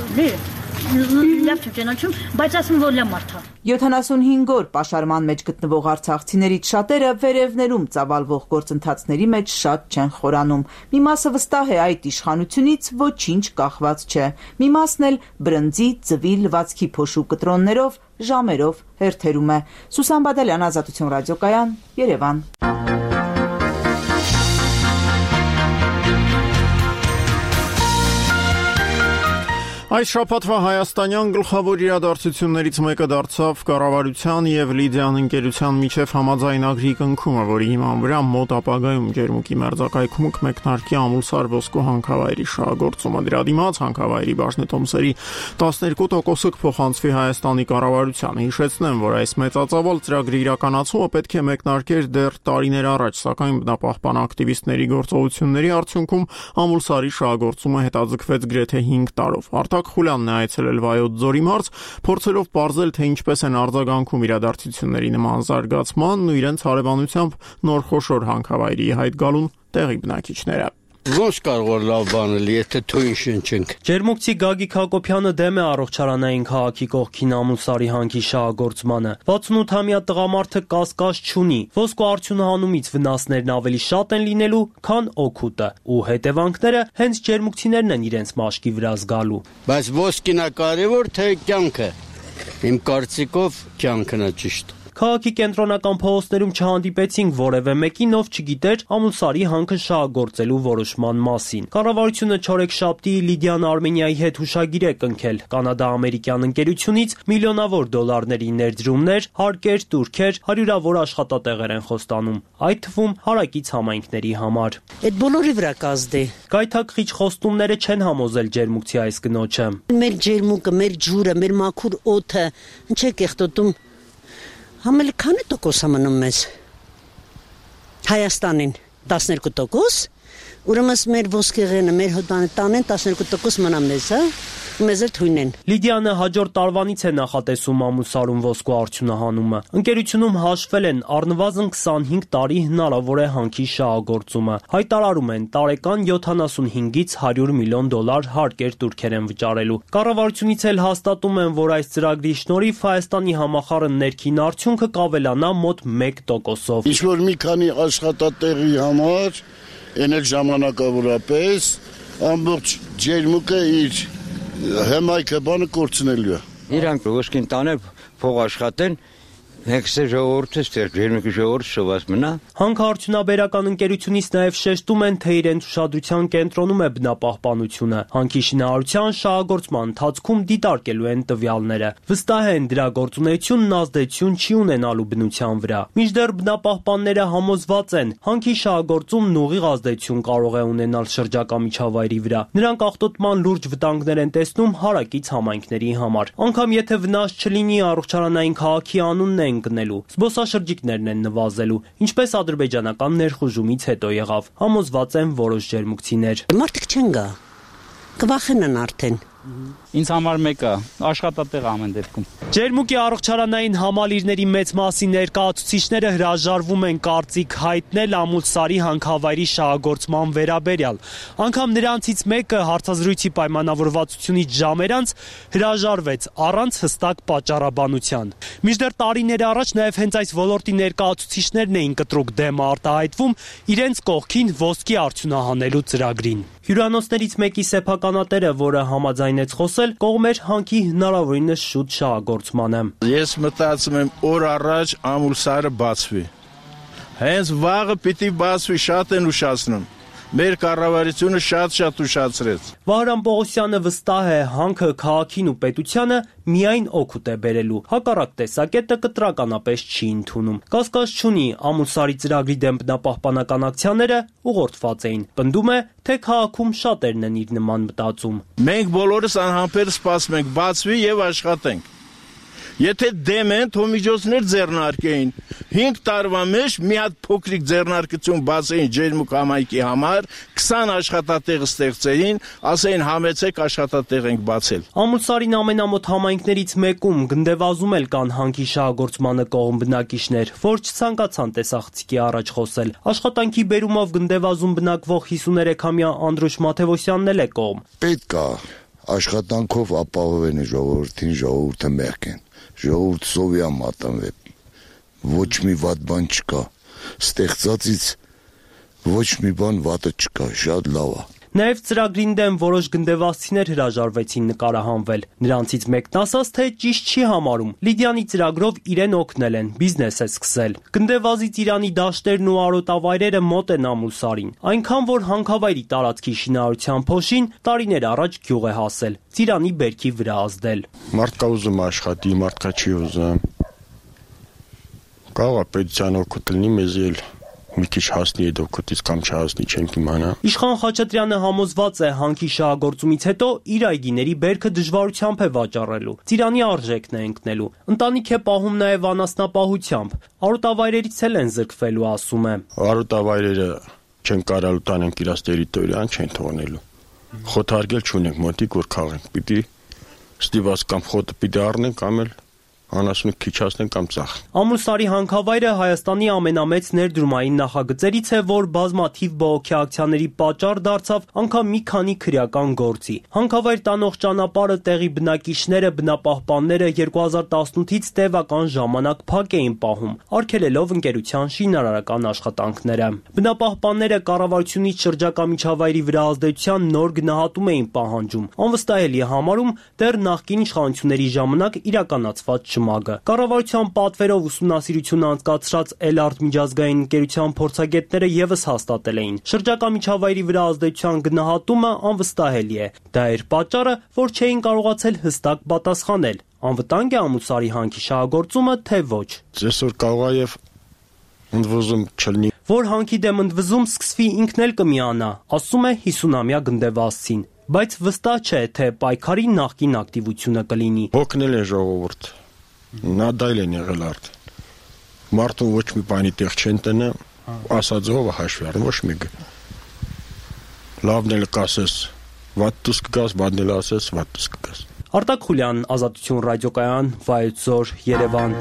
Լավ չեմ ճանաչում, բայց ասում որ լավ մարդ է։ 75 օր պաշարման մեջ գտնվող արցախցիներից շատերը վերևներում ծավալվող գործընթացների մեջ շատ չեն խորանում։ Մի մասը վստահ է այդ իշխանությունից ոչինչ կախված չէ։ Մի մասն էլ բրնձի, ծվի, լվացքի փոշու կտրոններով, ժամերով հերթերում է։ Սուսան Բադալյան, Ազատություն ռադիոկայան, Երևան։ Այս շաբաթվա հայաստանյան գլխավոր իրադարձություններից մեկը դարձավ կառավարության եւ Լիդիան ընկերության միջև համաձայնագրի կնքումը, որի հիման վրա մոտ ապագայում Ջերմուկի մերձակայքում կմեկնարկի ամուլսար ոսկու հանքավայրի շահագործումը։ Դրա դիմաց հանքավայրի բաժնետոմսերի 12%-ը կփոխանցվի Հայաստանի կառավարությանը։ Հիշեցնեմ, որ այս մեծածավալ ծրագրի իրականացումը պետք է մեկնարկեր դեռ տարիներ առաջ, սակայն բնապահպան ակտիվիստների գործողությունների արդյունքում ամուլսարի շահագործումը հետաձգվեց գրեթե 5 տարով։ Արտակ Խուլյանն է այցելել Վայոց ձորի մարզ, փորձելով պարզել, թե ինչպես են արձագանքում իրադարձությունների նման զարգացմանն ու իրենց հարևանությամբ նոր խոշոր հանքավայրի հայտ գալուն տեղի բնակիչները։ Ոնց կարող է լավ բանել, եթե թույն շնչենք։ Ջերմուկցի Գագիկ Հակոբյանը դեմ է առողջարանային քաղաքի կողքին ամուլսարի հանքի շահագործմանը։ 68-ամյա տղամարդը կասկած չունի։ Ոսկու արդյունահանումից վնասներն ավելի շատ են լինելու, քան օգուտը, ու հետևանքները հենց ջերմուկցիներն են իրենց մաշկի վրա զգալու։ Բայց ոսկին է կարևոր, թե կյանքը։ Իմ կարծիքով կյանքն է ճիշտ։ Քաղաքի կենտրոնական փողոցներում չհանդիպեցինք որևէ մեկին, ով չգիտեր ամուլսարի հանքը շահագործելու որոշման մասին։ Կառավարությունը չորեքշաբթի Լիդիան Արմենիայի հետ հուշագիր է կնքել կանադա-ամերիկյան ընկերությունից միլիոնավոր դոլարների ներդրումներ, հարկեր, տուրքեր, հարյուրավոր աշխատատեղեր են խոստանում, այդ թվում հարակից համայնքների համար։ Այդ բոլորի վրա կազդե։ Գայթակղիչ խոստումները չեն համոզել ջերմուկցի այս կնոջը։ Մեր ջերմուկը, մեր ջուրը, մեր մաքուր օդը, ինչ է կեղտոտում։ Համել քանի տոկոս է մնում մեզ։ Հայաստանին 12%, Ուրեմն մեր ոսկեղենը, մեր հոդանը տանեն 12% մնա մեզ, հա? Մեզ էլ թույն են։ Լիդիանը հաջորդ տարվանից է նախատեսում ամուսարում ոսկու արդյունահանումը։ Ընկերությունում հաշվել են առնվազն 25 տարի հնարավոր է հանքի շահագործումը։ Հայտարարում են տարեկան 75-ից 100 միլիոն դոլար հարկեր турքեր են վճարելու։ Կառավարությունից էլ հաստատում են, որ այս ծրագրի շնորհիվ Հայաստանի համախառն ներքին արդյունքը կավելանա մոտ 1%-ով։ Ինչ-որ մի քանի աշխատատեղի համար, այն էլ ժամանակավորապես, ամբողջ ջերմուկը իր հեմայքը բանը կորցնելու է։ Իրանք ոսկին տանել փող աշխատեն, հենց ժողովուրդը ստեղ ջերմուկի ժողովուրդը շոված մնա։ Հանքարդյունաբերական ընկերությունից նաև շեշտում են, թե իրենց ուշադրության կենտրոնում է բնապահպանությունը։ Հանքի շինարարության շահագործման ընթացքում դիտարկելու են տվյալները։ Վստահ են, դրա գործունեությունն ազդեցություն չի ունենալու բնության վրա։ Մինչդեռ բնապահպանները համոզված են, հանքի շահագործումն ուղիղ ազդեցություն կարող է ունենալ շրջակա միջավայրի վրա։ Նրանք աղտոտման լուրջ վտանգներ են տեսնում հարակից համայնքների համար։ Անկամ եթե վնաս չլինի, առողջարանային քաղաքի անունն են գնելու, զբոսաշրջիկներն են նվազելու, ինչպես ադրբեջանական ներխուժումից հետո եղավ, համոզված են որոշ ջերմուկցիներ։ Մարդիկ չեն գա, կվախենան արդեն։ Ինձ համար մեկը աշխատատեղ ամեն դեպքում։ Ջերմուկի առողջարանային համալիրների մեծ մասի ներկայացուցիչները հրաժարվում են կարծիք հայտնել Ամուլսարի հանքավայրի շահագործման վերաբերյալ։ Անգամ նրանցից մեկը հարցազրույցի պայմանավորվածությունից ժամեր անց հրաժարվեց առանց հստակ պատճառաբանության։ Մինչդեռ տարիներ առաջ նաև հենց այս ոլորտի ներկայացուցիչներն էին կտրուկ դեմ արտահայտվում իրենց կողքին ոսկի արդյունահանելու ծրագրին։ Հյուրանոցներից մեկի սեփականատերը, որը համաձայնեց խոսել, կողմեր հանքի հնարավորինս շուտ շահագործմանը։ Ես մտածում եմ օր առաջ Ամուլսարը բացվի։ Հենց վաղը պիտի բացվի, շատ են ուշացնում։ Մեր կառավարությունը շատ ուշացրեց։ Վահրամ Պողոսյանը վստահ է, հանքը քաղաքին ու պետությանը միայն օգուտ է բերելու։ Հակառակ տեսակետը կտրականապես չի ընդունում։ Կասկած չունի, Ամուլսարի ծրագրի դեմ բնապահպանական ակցիաները ուղղորդված էին։ Պնդում է, թե քաղաքում շատերն են իր նման մտածում։ Մենք բոլորս անհամբեր սպասում ենք բացվի եւ աշխատենք։ Եթե դեմ են, թող միջոցներ ձեռնարկեին։ 5 տարվա մեջ մի հատ փոքրիկ ձեռնարկություն բացեին ջերմուկ համայնքի համար, 20 աշխատատեղ ստեղծեին, ասեին համեցեք աշխատատեղ ենք բացել։ Ամուլսարին ամենամոտ համայնքներից մեկում գնդեվազում էլ կան հանքի շահագործմանը կողմ բնակիչներ, որ չցանկացան տեսախցիկի առաջ խոսել։ Աշխատանքի բերումով գնդեվազում բնակվող 53-ամյա Անդրուշ Մաթևոսյանն էլ է կողմ։ Պետք է աշխատանքով ապահովեն ժողովրդին, ժողովուրդը մեղք են։ Ժողովուրդ սովիա մատնվե, ոչ մի վատ բան չկա, ստեղծածից ոչ մի բան վատը չկա, շատ լավ է։ Նաև ծրագրին դեմ որոշ գնդեվազցիներ հրաժարվեցին նկարահանվել։ Նրանցից մեկն ասաց, թե ճիշտ չի համարում։ Լիդիանի ծրագրով իրեն օգնել են, բիզնես է սկսել։ Գնդեվազից Իրանի դաշտերն ու արոտավայրերը մոտ են Ամուլսարին, այնքան որ հանքավայրի տարածքի շինարարության փոշին տարիներ առաջ գյուղ է հասել, ծիրանի բերքի վրա ազդել։ Մարդկա ուզում աշխատի, մարդկա չի ուզում։ Կարող է պետության օգուտ լինի, մեզ էլ մի քիչ հասնի այդ օգուտից կամ չհասնի չենք իմանա։ Իշխան Խաչատրյանը համոզված է, հանքի շահագործումից հետո իր այգիների բերքը դժվարությամբ է վաճառելու, ծիրանի արժեքն է ընկնելու։ Ընտանիք է պահում նաև անասնապահությամբ, արոտավայրերից էլ են զրկվելու, ասում է։ Արոտավայրերը չեն կարալ տանենք իրաց տերիտորիան, չեն թողնելու։ Խոթարկել չունենք մոտիկ, որ քաղենք, պիտի ստիված կամ խոտը պիտի առնենք, կամ էլ անասունը քիչացնեն կամ ծախ։ Ամուլսարի հանքավայրը Հայաստանի ամենամեծ ներդրումային նախագծերից է, որ բազմաթիվ բողոքի ակցիաների պատճառ դարձավ անգամ մի քանի քրեական գործի։ Հանքավայր տանող ճանապարհը տեղի բնակիչները, բնապահպանները 2018-ից տևական ժամանակ փակ էին պահում, արգելելով ընկերության շինարարական աշխատանքները։ Բնապահպանները կառավարությունից շրջակա միջավայրի վրա ազդեցության նոր գնահատում էին պահանջում։ Անվստահելի է համարում դեռ նախկին իշխանությունների ժամանակ իրականացված շմագը։ Կառավարության պատվերով ուսումնասիրություն անցկացրած Էլարտ միջազգային ընկերության փորձագետները եւս հաստատել էին։ Շրջակա միջավայրի վրա ազդեցության գնահատումը անվստահելի է։ Դա էր պատճառը, որ չէին կարողացել հստակ պատասխանել։ Անվտանգ է Ամուլսարի հանքի շահագործումը, թե ոչ։ Այսօր կարող է եւ ընդվզում չլինի։ Որ հանքի դեմ ընդվզում սկսվի, ինքն էլ կմիանա, ասում է 50-ամյա գնդեվազցին։ Բայց վստահ չէ, թե պայքարի նախկին ակտիվությունը կլինի։ Օգնել է ժողովուրդ։ Նադայել են եղել արդեն։ Մարդուն ոչ մի բանի տեղ չեն տնը, ասածով հաշվի առնում ոչ մեկը։ Լավն էլ կասես, վատ դուս կգաս, բան էլ ասես, վատ դուս կգաս։ Արտակ Խուլյան, Ազատություն ռադիոկայան, Վայոց Ձոր, Երևան։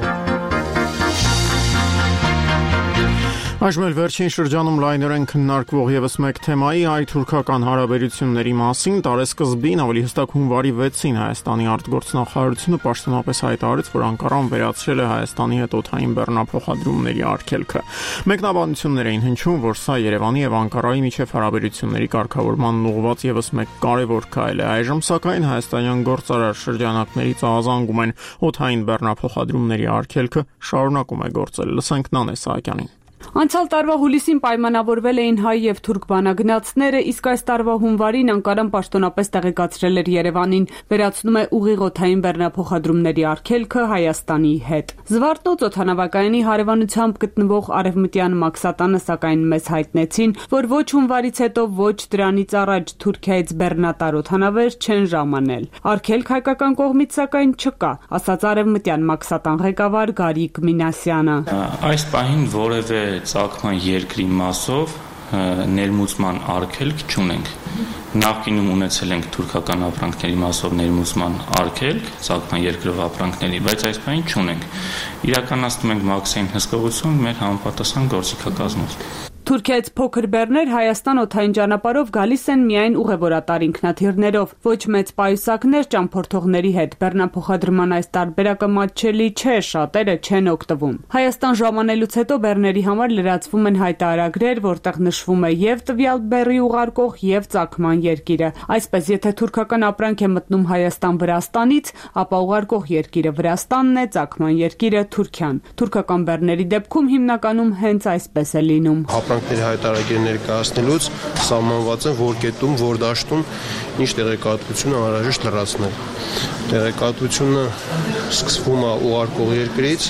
Այժմ էլ վերջին շրջանում լայնորեն քննարկվող եւս մեկ թեմայի հայ-թուրքական հարաբերությունների մասին տարեսկզբին ավելի հստակ հունվարի 6-ին Հայաստանի արտգործնախարարությունը պաշտոնապես հայտարարեց, որ Անկարան վերացրել է Հայաստանի հետ օդային բեռնափոխադրումների արգելքը։ Մեկնաբանություններ էին հնչում, որ սա Երևանի եւ Անկարայի միջև հարաբերությունների կարգավորման ուղղված եւս մեկ կարևոր քայլ է։ Այժմ սակայն հայաստանյան գործարար շրջանակներից ահազանգում են օդային բեռնափոխադրումների արգելքը շարունակում է գործել։ Լսենք Նանե Սահակյանին։ Անցյալ տարվա հուլիսին պայմանավորվել էին հայ եւ թուրք բանագնացները, իսկ այս տարվա հունվարին Անկարան պաշտոնապես տեղեկացրել էր Երևանին, վերացնում է ուղիղ օդային բեռնափոխադրումների արգելքը Հայաստանի հետ։ Զվարթնոց օդանավակայանի հարևանությամբ գտնվող Արևմտյան Մաքսատանը սակայն մեզ հայտնեցին, որ ոչ հունվարից հետո, ոչ դրանից առաջ Թուրքիայից բեռնատար օդանավեր չեն ժամանել։ Արգելք հայկական կողմից սակայն չկա, ասաց Արևմտյան Մաքսատան ղեկավար Գարիկ Մինասյանը։ Այս պահին որևէ ծագման երկրի մասով ներմուծման արգելք չունենք։ Նախկինում ունեցել ենք թուրքական ապրանքների մասով ներմուծման արգելք, ծագման երկրով ապրանքների, բայց այս պահին չունենք։ Իրականացնում ենք մաքսային հսկողություն մեր համապատասխան գործիքակազմով։ Թուրքիայից փոքր բեռներ Հայաստան օդային ճանապարհով գալիս են միայն ուղևորատար ինքնաթիռներով, ոչ մեծ պայուսակներ ճամփորդողների հետ։ Բեռնափոխադրման այս տարբերակը մատչելի չէ, շատերը չեն օգտվում։ Հայաստան ժամանելուց հետո բեռների համար լրացվում են հայտարարագրեր, որտեղ նշվում է եւ տվյալ բեռի ուղարկող եւ ծագման երկիրը։ Այսպես, եթե թուրքական ապրանք է մտնում Հայաստան Վրաստանից, ապա ուղարկող երկիրը Վրաստանն է, ծագման երկիրը Թուրքիան։ Թուրքական բեռների դեպքում հիմնականում հենց այսպես է լինում։ Ապրանքների հայտարարագիր ներկայացնելուց սահմանված են որ կետում, որ դաշտում ինչ տեղեկատվություն անհրաժեշտ լրացնել։ Տեղեկատվությունը սկսվում է ուղարկող երկրից,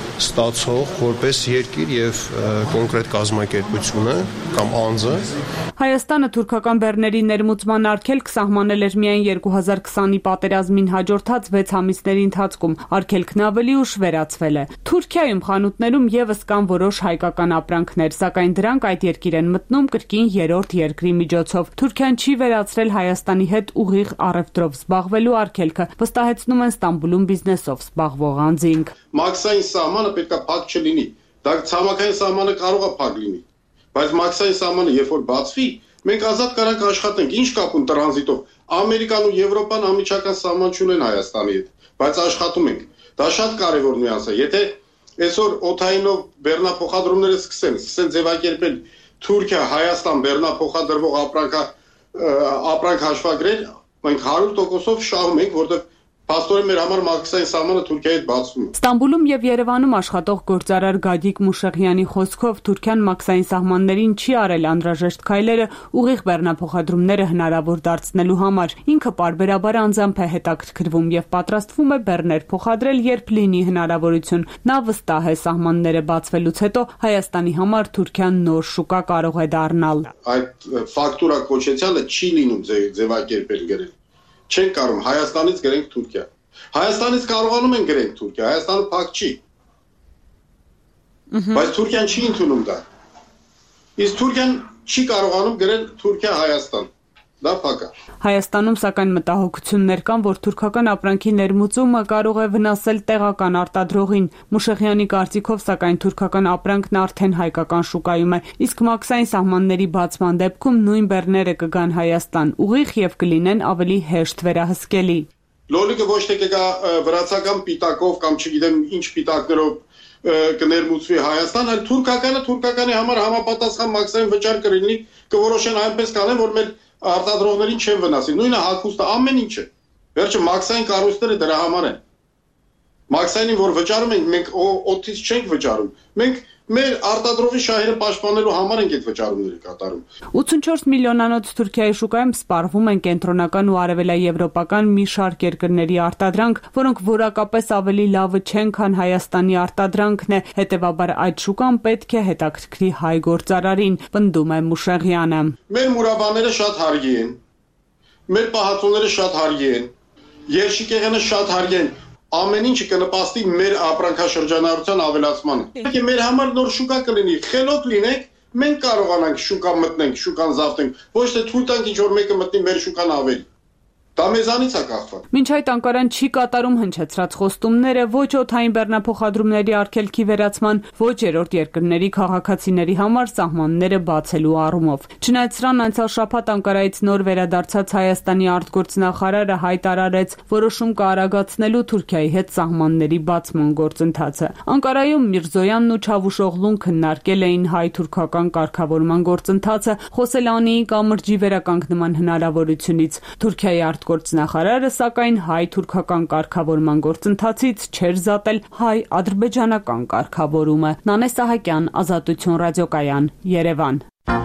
ստացող որպես երկիր եւ կոնկրետ կազմակերպությունը կամ անձը։ Հայաստանը թուրքական բեռների ներմուծման արգելք սահմանել էր միայն 2020-ի պատերազմին հաջորդած 6 ամիսների ընթացքում։ Արգելքն ավելի ուշ վերացվել է։ Թուրքիայում խանութներում եւս կան որոշ հայկական ապրանքներ, սակայն դրանք այդ երկիր են մտնում կրկին երրորդ երկրի միջոցով։ Թուրքիան չի վերացրել Հայաստանի հետ ուղիղ առևտրով զբաղվելու արգելքը, վստահեցնում են Ստամբուլում բիզնեսով զբաղվող անձինք։ Մաքսային սահմանը պետք է փակ չլինի։ Դա ցամաքային սահմանը կարող է փակ լինի, բայց մաքսային սահմանը երբ որ բացվի, մենք ազատ կարանք աշխատենք։ Ինչ կապ ունի տրանզիտով։ Ամերիկան ու Եվրոպան անմիջական սահման չունեն Հայաստանի հետ, բայց աշխատում ենք։ Դա շատ կարևոր նյուանս է։ Եթե այսօր օդայինով բեռնափոխադրումները սկսեն ձևակերպել Թուրքիա, Հայաստան բեռնափոխադրվող ապրանք հաշվագրեր, մենք 100%-ով շահում ենք, որտեղ Պաստորեն մեր համար մաքսային սահմանը Թուրքիայի հետ բացվում է։ Ստամբուլում եւ Երևանում աշխատող գործարար Գադիկ Մուշեղյանի խոսքով Թուրքիան մաքսային սահմաններին չի արել անհրաժեշտ քայլերը ուղիղ բեռնափոխադրումները հնարավոր դարձնելու համար։ Ինքը պարբերաբար անձամբ է հետաքրքրվում եւ պատրաստվում է բեռներ փոխադրել, երբ լինի հնարավորություն։ Նա վստահ է սահմանները բացվելուց հետո Հայաստանի համար Թուրքիան նոր շուկա կարող է դառնալ։ Այդ ֆակտուրա կոչեցյալը չի լինում ձևակերպել գրել։ Չեն կարող Հայաստանից գրենք Թուրքիա։ Հայաստանից կարողանում են գրենք Թուրքիա, Հայաստանը փակ չի։ Բայց Թուրքիան չի ընդունում դա։ Իսկ Թուրքիան չի կարողանում գրել Թուրքիա-Հայաստան։ Դա փակ է։ Հայաստանում սակայն մտահոգություններ կան, որ թուրքական ապրանքի ներմուծումը կարող է վնասել տեղական արտադրողին։ Մուշեղյանի կարծիքով սակայն թուրքական ապրանքն արդեն հայկական շուկայում է, իսկ մաքսային սահմանների բացման դեպքում նույն բեռները կգան Հայաստան ուղիղ եւ կլինեն ավելի հեշտ վերահսկելի։ Լոլիկը ոչ թե կգա վրացական պիտակով կամ չգիտեմ ինչ պիտակներով կներմուծվի Հայաստան, այլ թուրքականի համար համապատասխան մաքսային վճար կլինի, կորոշեն այնպես կանեն, որ մեր արտադրողներին չեն վնասի։ Նույնը հագուստը, ամեն ինչը։ Վերջը մաքսային կառույցները դրա համար են։ Մաքսայինին որ վճարում ենք, մենք օդից չենք վճարում։ Մենք մեր արտադրողի շահերը պաշտպանելու համար ենք այդ վճարումները կատարում։ 84 միլիոնանոց Թուրքիայի շուկայում սպառվում են կենտրոնական ու արևելաեվրոպական մի շարք երկրների արտադրանք, որոնք որակապես ավելի լավը չեն, քան Հայաստանի արտադրանքն է, հետևաբար այդ շուկան պետք է հետաքրքրի հայ գործարարին, պնդում է Մուշեղյանը։ Մեր մուրաբաները շատ հարգի են, մեր պահածոները շատ հարգի են, երշիկեղենը շատ հարգի են, ամեն ինչը կնպաստի մեր ապրանքաշրջանառության ավելացմանը։ Մեր համար նոր շուկա կլինի, խելոք լինենք, մենք կարողանանք շուկա մտնենք, շուկան զավթենք, ոչ թե թույլ տանք ինչ որ մեկը մտնի մեր շուկան ավելի։ Դա մեզանից է կախված։ Մինչ այդ Անկարան չի կատարում հնչեցրած խոստումները ոչ օդային բեռնափոխադրումների արգելքի վերացման, ոչ երրորդ երկրների քաղաքացիների համար սահմանները բացելու առումով։ Չնայած սրան անցյալ շաբաթ Անկարայից նոր վերադարձած Հայաստանի արտգործնախարարը հայտարարեց որոշում կարագացնելու Թուրքիայի հետ սահմանների բացման գործընթացը։ Անկարայում Միրզոյանն ու Չավուշօղլուն քննարկել էին հայ-թուրքական կարգավորման գործընթացը, խոսել Անիի կամրջի վերականգնման հնարավորությունից։ Թուրքիայի արտգործնախարարը սակայն հայ-թուրքական կարգավորման գործընթացից չէր զատել հայ-ադրբեջանական կարգավորումը։ Նանե Սահակյան, Ազատություն ռադիոկայան, Երևան։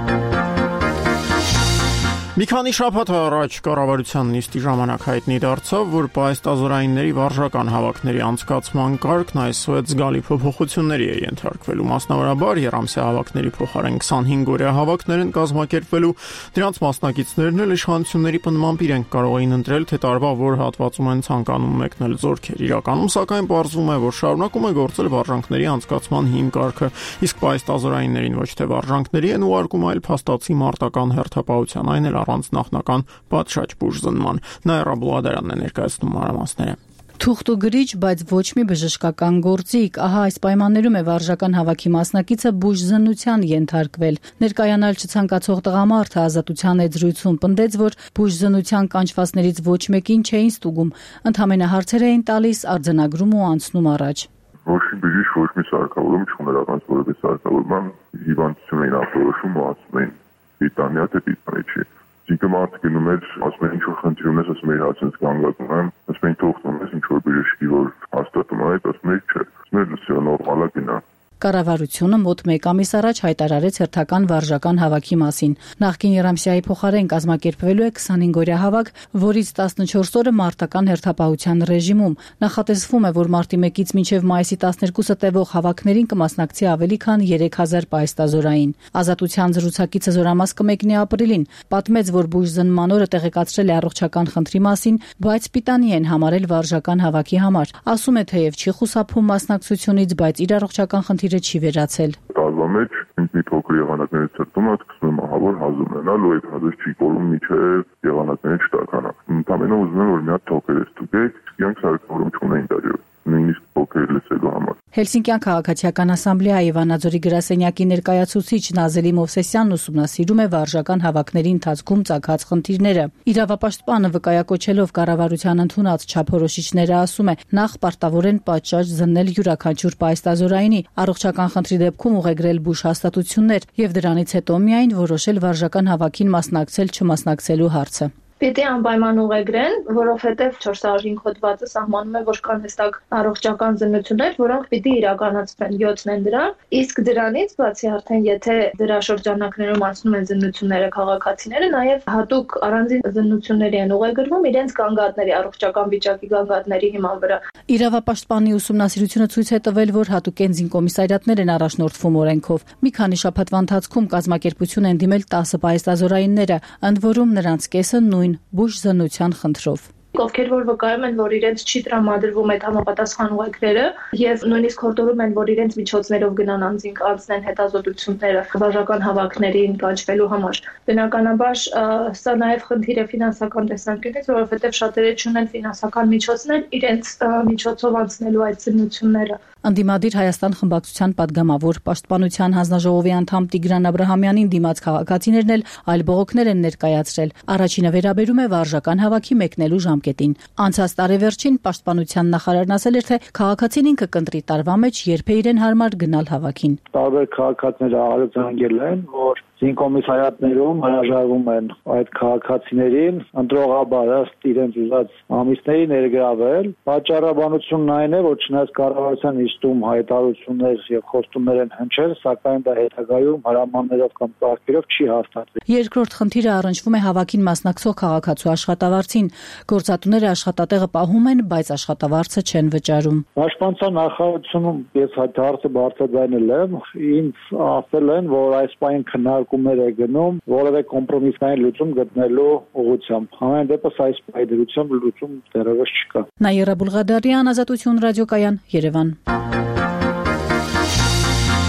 Մի քանի շաբաթ առաջ կառավարության նիստի ժամանակ հայտնի դարձավ, որ պահեստազորայինների վարժական հավաքների անցկացման կարգն այսօր զգալի փոփոխությունների է ենթարկվելու։ Մասնավորաբար երամսյա հավաքների փոխարեն 25 օրյա հավաքներ են կազմակերպվելու։ Դրանց մասնակիցներն էլ իշխանությունների պնդմամբ իրենք կարող էին ընտրել, թե տարվա որ հատվածում են ցանկանում մեկնել զորքեր։ Իրականում սակայն պարզվում է, որ շարունակում է գործել վարժանքների անցկացման հիմ կարգը, իսկ պահեստազորայիններին ոչ թե վարժանքների են ուղարկում, այլ փաստացի մարտական հերթապահության, այն էլ առանց նախնական պատշաճ բուժզնման։ Նաիրա Բուլադարանն է ներկայացնում մանրամասները։ Թուղթ ու գրիչ, բայց ոչ մի բժշկական գործիք, ահա այս պայմաններում է վարժական հավաքի մասնակիցը բուժզնության ենթարկվել։ Ներկայանալ չցանկացող տղամարդը Ազատության եզրույցում պնդեց, որ բուժզնության կանչվածներից ոչ մեկին չէին ստուգում, ընդհանրապես հարցեր էին տալիս, արձանագրում ու անցնում առաջ։ Ոչ մի բժիշկ, ոչ մի սարքավորում չուներ առանց որևէ սարքավորման հիվանդություն էին ախտորոշում ու ասում էին Բրիտանիա թե Բրիտանիա չի։ Ինքը մարդը գնում էր, ասում էր ինչ որ խնդիր ունես, ասում էր հացից կանգնացնում եմ, ասում են թող տոնես ինչ որ բժշկի որ հաստատում այդ, ասում էր չէ։ Ասում էր լսյա նորմալ է գնա։ Կառավարությունը մոտ 1 ամիս առաջ հայտարարեց հերթական վարժական հավաքի մասին։ Նախկին երամսյայի փոխարեն կազմակերպվելու է 25-օրյա հավաք, որից 14 օրը մարտական հերթապահության ռեժիմում։ Նախատեսվում է, որ մարտի 1-ից մինչև մայիսի 12-ը տևող հավաքներին կմասնակցի ավելի քան 3000 պահեստազորային։ Ազատության զրուցակիցը զորամասկը մեկնի ապրիլին պատմեց, որ բուժզնման օրը տեղեկացրել է առողջական խնդրի մասին, բայց պիտանի են համարել վարժական հավաքի համար։ Ասում է, թեև չի խուսափում մասնակցությունից, բայց իր առողջական խնդիրը չի վերացել։ Տարվա մեջ մի փոքր եղանակներից ցրտում է, սկսում եմ ահավոր հազ ունենալ, ու այդ հազը չի կորում միջև եղանակները չտականա։ Ընդամենը ուզում եմ, որ մի հատ թոքեր ստուգեք, իրանք սարքավորում չունեն դարյով, նույնիսկ փոքր լսելու համար։ Հելսինկյան քաղաքացիական ասամբլեայի Վանաձորի գրասենյակի ներկայացուցիչ Նազելի Մովսեսյանն ուսումնասիրում է վարժական հավաքների ընթացքում ծագած խնդիրները։ Իրավապաշտպանը վկայակոչելով կառավարության ընդունած չափորոշիչները ասում է, նախ պարտավոր են պատշաճ զննել յուրաքանչյուր պահեստազորայինի, առողջական խնդրի դեպքում ուղեգրել բուժ հաստատություններ եւ դրանից հետո միայն որոշել վարժական հավաքին մասնակցել չմասնակցելու հարցը։ Պիտի անպայման ուղեգրեն, որովհետև 405 հոդվածը սահմանում է, որ կան հստակ առողջական զննություններ, որոնք պիտի իրականացվեն 7-ն են դրան, իսկ դրանից բացի արդեն եթե դրա շրջանակներում անցնում են զննությունները քաղաքացիները, նաև հատուկ առանձին զննությունների են ուղեգրվում իրենց գանգատների, առողջական վիճակի գանգատների հիման վրա։ Իրավապաշտպանի ուսումնասիրությունը ցույց է տվել, որ հատուկ կենզին կոմիսարիատներ են առաջնորդվում օրենքով։ Մի քանի շաբաթվա ընթացքում կազմակերպություն են դիմել 10 պահեստազորայինները, ընդ որում նրանց կեսը նույն բուժզնության խնդրով։ Ովքեր որ վկայում են, որ իրենց չի տրամադրվում այդ համապատասխան ուղեգրերը եւ նույնիսկ հորդորում են, որ իրենց միջոցներով գնան անձին անցնեն հետազոտությունները վարժական հավաքներին կանչվելու համար։ Բնականաբար սա նաեւ խնդիր է ֆինանսական տեսանկյունից, որովհետեւ շատերը չունեն ֆինանսական միջոցներ իրենց միջոցով անցնելու այդ զննությունները։ Անդիմադիր Հայաստան խմբակցության падգամավոր Պաշտպանության հանձնաժողովի անդամ Տիգրան Աբրահամյանին դիմաց քաղաքացիներն էլ այլ բողոքներ են ներկայացրել։ Առաջինը վերաբերում է վարժական հավաքի մեկնելու ժամկետին։ Անցած տարեվերջին Պաշտպանության նախարարն ասել էր, թե քաղաքացին ինքը կընտրի տարվա մեջ երբ է իրեն հարմար գնալ հավաքին։ Տարբեր քաղաքացիները արձանագրել են, որ զինկոմիսարիատներում հրաժարվում են այդ քաղաքացիներին ընտրողաբար ըստ իրենց ուզած ամիսների ներգրավել։ Պատճառաբանությունն այն է, որ չնայած կառավարության իստում հայտարարություններ եւ խոստումներ են հնչել, սակայն դա հետագայում հրամաններով կամ ծաղկերով չի հաստատվել։ Երկրորդ խնդիրը առնչվում է հավաքին մասնակցող քաղաքացու աշխատավարձին։ Գործատուները աշխատատեղը պահում են, բայց աշխատավարձը չեն վճարում։ Պաշտպանության նախարարությունում ես այդ հարցը բարձրաձայնել եմ, ինձ ասել են, որ այս պայն քննարկումներ է գնում որևէ կոմպրոմիսային լուծում գտնելու ուղղությամբ։ Համեն դեպս այս պայդրությամբ լուծում դեռևս չկա։ Նաիրա Բուլղադարյան, Ազատություն ռադիոկայան, Երևան։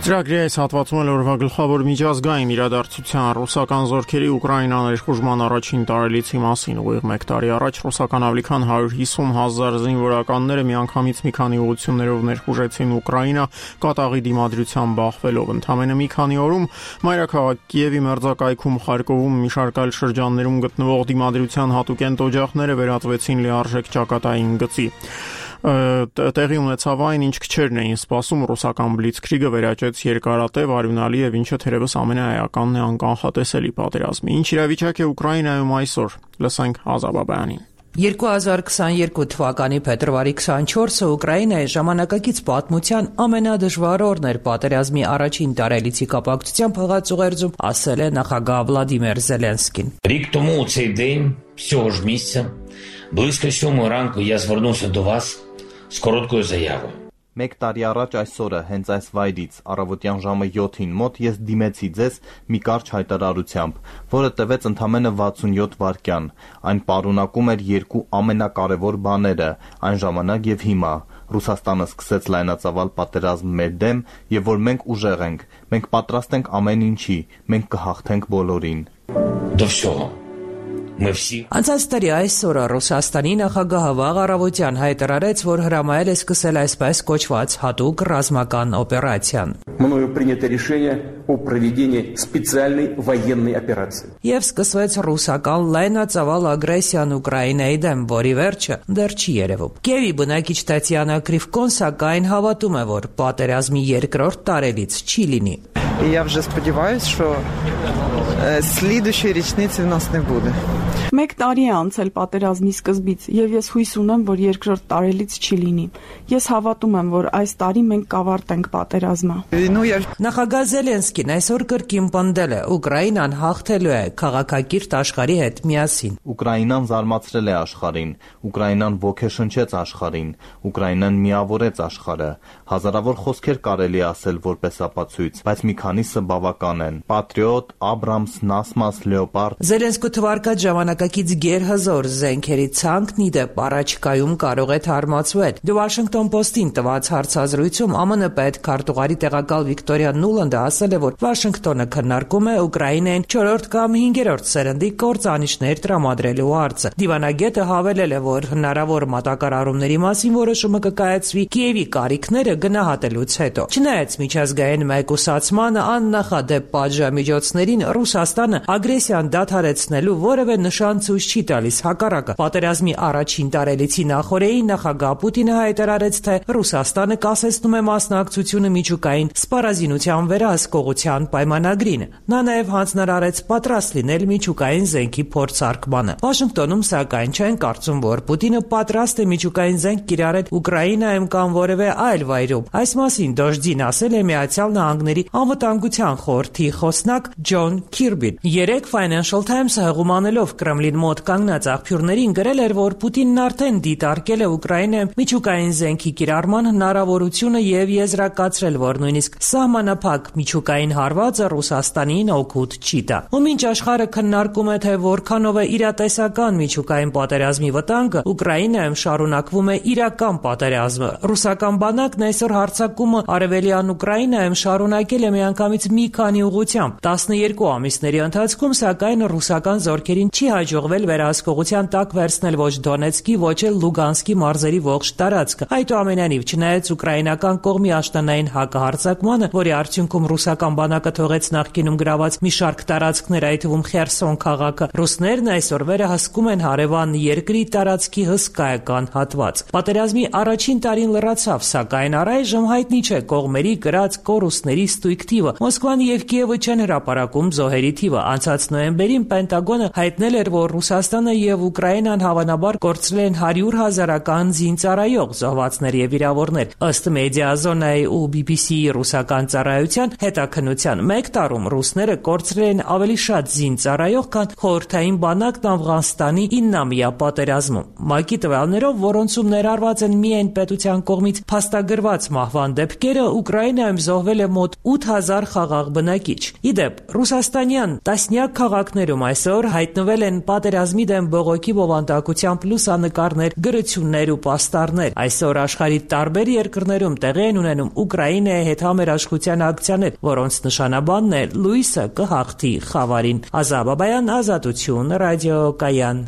Ծրագրի այս հատվածում էլ օրվա գլխավոր միջազգային իրադարձության ռուսական զորքերի Ուկրաինա ներխուժման առաջին տարելիցի մասին ուղիղ 1 տարի առաջ ռուսական ավելի քան 150,000 զինվորականները միանգամից մի քանի ուղղություններով ներխուժեցին Ուկրաինա կատաղի դիմադրության բախվելով։ Ընդամենը մի քանի օրում մայրաքաղաք Կիևի մերձակայքում Խարկովում մի շարք այլ շրջաններում գտնվող դիմադրության հատուկենտ օջախները վերածվեցին լիարժեք ճակատային գծի։ Տեղի ունեցավ այն, ինչ քչերն էին սպասում, ռուսական բլիցքրիգը վերաճեց երկարատև, արյունալի եւ ինչը թերևս ամենաէականն է անկանխատեսելի պատերազմի։ Ինչ իրավիճակ է Ուկրաինայում այսօր։ Լսենք Ազաբաբյանին։ 2022 թվականի փետրվարի 24-ը Ուկրաինայի ժամանակակից պատմության ամենադժվար օրն էր պատերազմի առաջին տարելիցի կապակցությամբ հղած ուղերձում ասել է նախագահ Վլադիմիր Զելենսկին։ Рік тому у цей день, цього ж місця, близько 7 ранку я звернувся до вас з короткою заявою. Մեկ տարի առաջ այսօրը հենց այս վայրից առավոտյան ժամը 7-ին մոտ ես դիմեցի ձեզ մի կարճ հայտարարությամբ, որը տևեց ընդամենը 67 վայրկյան։ Այն պարունակում էր երկու ամենակարևոր բաները այն ժամանակ եւ հիմա։ Ռուսաստանը սկսեց լայնածավալ պատերազմ մեր դեմ եւ որ մենք ուժեղ ենք, մենք պատրաստ ենք ամեն ինչի, մենք կհաղթենք բոլորին։ До всього. Անցած տարի այսօրը Ռուսաստանի նախագահը վաղ առավոտյան հայտարարեց, որ հրամայել է սկսել այսպես կոչված հատուկ ռազմական օպերացիան։ Мною принято решение о проведении специальной военной операции. Եվ սկսվեց ռուսական լայնածավալ ագրեսիան Ուկրաինայի դեմ, որի վերջը դեռ չի երևում։ Կիևի բնակիչ Տատյանա Կրիվկոն սակայն հավատում է, որ պատերազմի երկրորդ տարելից չի լինի։ Я вже сподіваюся, що слідуючої річниці в нас не буде. Մեկ տարի է անցել պատերազմի սկզբից, եւ ես հույս ունեմ, որ երկրորդ տարելից չի լինի։ Ես հավատում եմ, որ այս տարի մենք կավարտենք պատերազմը։ Նախագահ Զելենսկին այսօր կրկին պնդել է, Ուկրաինան հաղթելու է քաղաքակիրթ աշխարհի հետ միասին։ Ուկրաինան զարմացրել է աշխարհին, Ուկրաինան ոգեշնչեց աշխարհին, Ուկրաինան միավորեց աշխարհը։ Հազարավոր խոսքեր կարելի ասել որպես ապացույց, բայց մի քանիսը բավական են։ Պատրիոտ, Աբրամս, Նասմաս, Լեոպարդ։ Զելենսկու թվարկած ժամանակակից գերհզոր զենքերի ցանկն ի դեպ առաջիկայում կարող է թարմացվել։ The Washington Post-ին տված հարցազրույցում ԱՄՆ պետքարտուղարի տեղակալ Վիկտորիա Նուլանդը ասել է, որ Վաշինգտոնը քննարկում է Ուկրաինային 4-րդ կամ 5-րդ սերնդի կործանիչներ տրամադրելու հարցը։ Դիվանագետը հավելել է, որ հնարավոր մատակարարումների մասին որոշումը կկայացվի Կիևի կարիքները գնահատելուց հետո։ Չնայած միջազգային մեկուսացմանը աննախադեպ պատժամիջոցներին Ռուսաստանը ագրեսիան դադարեցնելու որևէ նշան ցույց չի տալիս, հակառակը պատերազմի առաջին տարելիցի նախօրեին նախագահ Պուտինը հայտարարեց, թե Ռուսաստանը կասեցնում է մասնակցությունը միջուկային սպառազինության վերահսկողության պայմանագրին։ Նա նաև հանձնարարեց պատրաստ լինել միջուկային զենքի փորձարկմանը։ Վաշինգտոնում սակայն չեն կարծում, որ Պուտինը պատրաստ է միջուկային զենք կիրառել Ուկրաինայում կամ որևէ այլ վայրում։ Այս մասին Դոժդին ասել է Միացյալ Նահանգների անվտանգության խորհրդի խոսնակ Ջոն Քիրբին։ Երեկ Financial Times-ը հղումանելով Կրեմլին մոտ կանգնած աղբյուրներին գրել էր, որ Պուտինն արդեն դիտարկել է Ուկրաինայում միջուկային զենքի կիրառման հնարավորությունը եւ եզրակացրել, որ նույնիսկ սահմանափակ միջուկային հարվածը Ռուսաստանին օգուտ չի տա։ Ու մինչ աշխարհը քննարկում է, թե որքանով է իրատեսական միջուկային պատերազմի վտանգը, Ուկրաինայում շարունակվում է իրական պատերազմը։ Ռուսական բանակն այսօր հարձակումը արևելյան Ուկրաինայում շարունակել է միանգամից մի քանի ուղղությամբ։ 12 ամիսների ընթացքում սակայն ռուսական զորքերին չի հաջողվել վերահսկողության տակ վերցնել ոչ Դոնեցկի, ոչ էլ Լուգանսկի մարզերի ողջ տարածքը։ Այդուամենայնիվ, չնայած ուկրաինական կողմի աշտանային հակահարձակմանը, որի արդյունքում ռուսական բանակը թողեց նախկինում գրաված մի շարք տարածքներ, այդ թվում Խերսոն քաղաքը, ռուսներն այսօր վերահսկում են հարևան երկրի տարածքի հսկայական հատված։ Պատերազմի առաջին տարին լրացավ, սակայն առայժմ հայտնի չէ կողմերի կրած կորուստների ստույգ թիվը։ Մոսկվան եւ Կիևը չեն հրապարակում զոհերի թիվը։ Անցած նոյեմբերին Պենտագոնը հայտնել էր, որ Ռուսաստանը եւ Ուկրաինան հավանաբար կորցրել են 100,000-ական զինծառայող, զոհվածներ եւ վիրավորներ։ Ըստ Մեդիազոնայի ու BBC-ի ռուսական ծառայության հետաքննության, մեկ տարում ռուսները կորցրել են ավելի շատ զինծառայող, քան խորհրդային բանակն Աֆղանստանի 9-ամյա պատերազմում։ ՄԱԿ-ի տվյալներով, որոնցում ներառված են միայն պետության կողմից փաստագրված մահվան դեպքերը, Ուկրաինայում զոհվել է մոտ 8000 խաղաղ բնակիչ։ Ի դեպ, ռուսաստանյան տասնյակ քաղաքներում այսօր հայտնվել են պատերազմի դեմ բողոքի բովանդակությամբ լուսանկարներ, գրություններ ու պաստառներ։ Այսօր աշխարհի տարբեր երկրներում տեղի են ունենում Ուկրաինայի հետ համերաշխության ակցիաներ, որոնց նշանաբանն է լույսը կհաղթի խավարին։ Ազատ Բաբայան, Ազատություն, ռադիոկայան։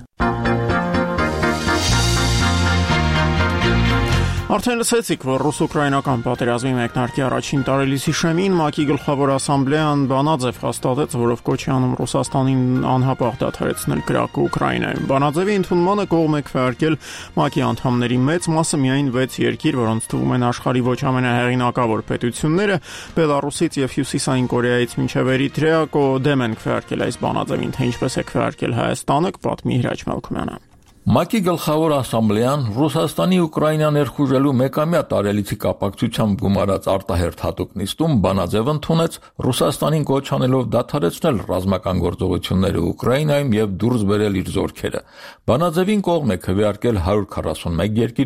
Արդեն լսեցիք, որ ռուս-ուկրաինական պատերազմի մեկնարկի առաջին տարելիցի շեմին ՄԱԿ-ի գլխավոր ասամբլեան բանաձև հաստատեց, որով կոչ է անում Ռուսաստանին անհապաղ դադարեցնել կրակը Ուկրաինայում։ Բանաձևի ընդունմանը կողմ է քվեարկել ՄԱԿ-ի անդամների մեծ մասը, միայն 6 երկիր, որոնց թվում են աշխարհի ոչ ամենահեղինակավոր պետությունները, Բելարուսից եւ Հյուսիսային Կորեայից մինչեւ Էրիթրեա, դեմ են քվեարկել այս բանաձևին, թե ինչպես է քվեարկել Հայաստանը, կպատմի Հրաչ Մելքումյանը։ ՄԱԿ-ի գլխավոր ասամբլեան Ռուսաստանի Ուկրաինա ներխուժելու մեկամյա տարելիցի կապակցությամբ գումարած արտահերթ հատուկ նիստում բանաձև ընդունեց, Ռուսաստանին կոչ անելով դադարեցնել ռազմական գործողությունները Ուկրաինայում եւ դուրս բերել իր զորքերը։ Բանաձևին կողմ է քվեարկել 141 երկիր,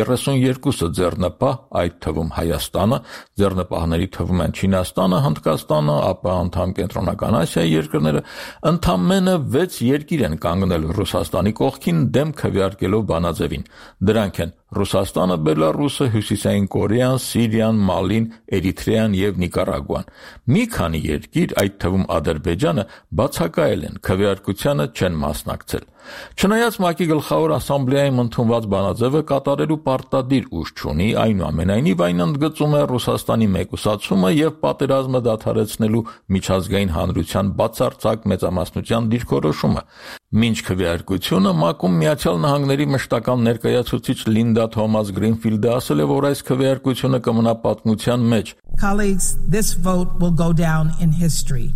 32-ը ձեռնպահ, այդ թվում Հայաստանը, ձեռնպահների թվում են Չինաստանը, Հնդկաստանը, ապա անդամ Կենտրոնական Ասիայի երկրները, ընդամենը 6 երկիր են կանգնել Ռուսաստանի կողքին քվեարկելով բանաձևին։ Դրանք են Ռուսաստանը, Բելարուսը, Հյուսիսային Կորեան, Սիրիան, Մալին, Էրիթրեան եւ Նիկարագուան։ Մի քանի երկիր, այդ թվում Ադրբեջանը, բացակայել են, քվեարկությանը չեն մասնակցել։ Չնայած ՄԱԿ-ի գլխավոր ասամբլեայում ընդունված բանաձևը կատարելու պարտադիր ուժ չունի, այնուամենայնիվ այն ընդգծում է Ռուսաստանի մեկուսացումը եւ պատերազմը դադարեցնելու միջազգային հանրության բացարձակ մեծամասնության դիրքորոշումը։ Մինչ քվեարկությունը ՄԱԿ-ում Միացյալ Նահանգների մշտական ներկայացուցիչ Լինդա Թոմաս Գրինֆիլդը ասել է, որ այս քվեարկությունը կմնա պատմության մեջ։ Colleagues, this vote will go down in history.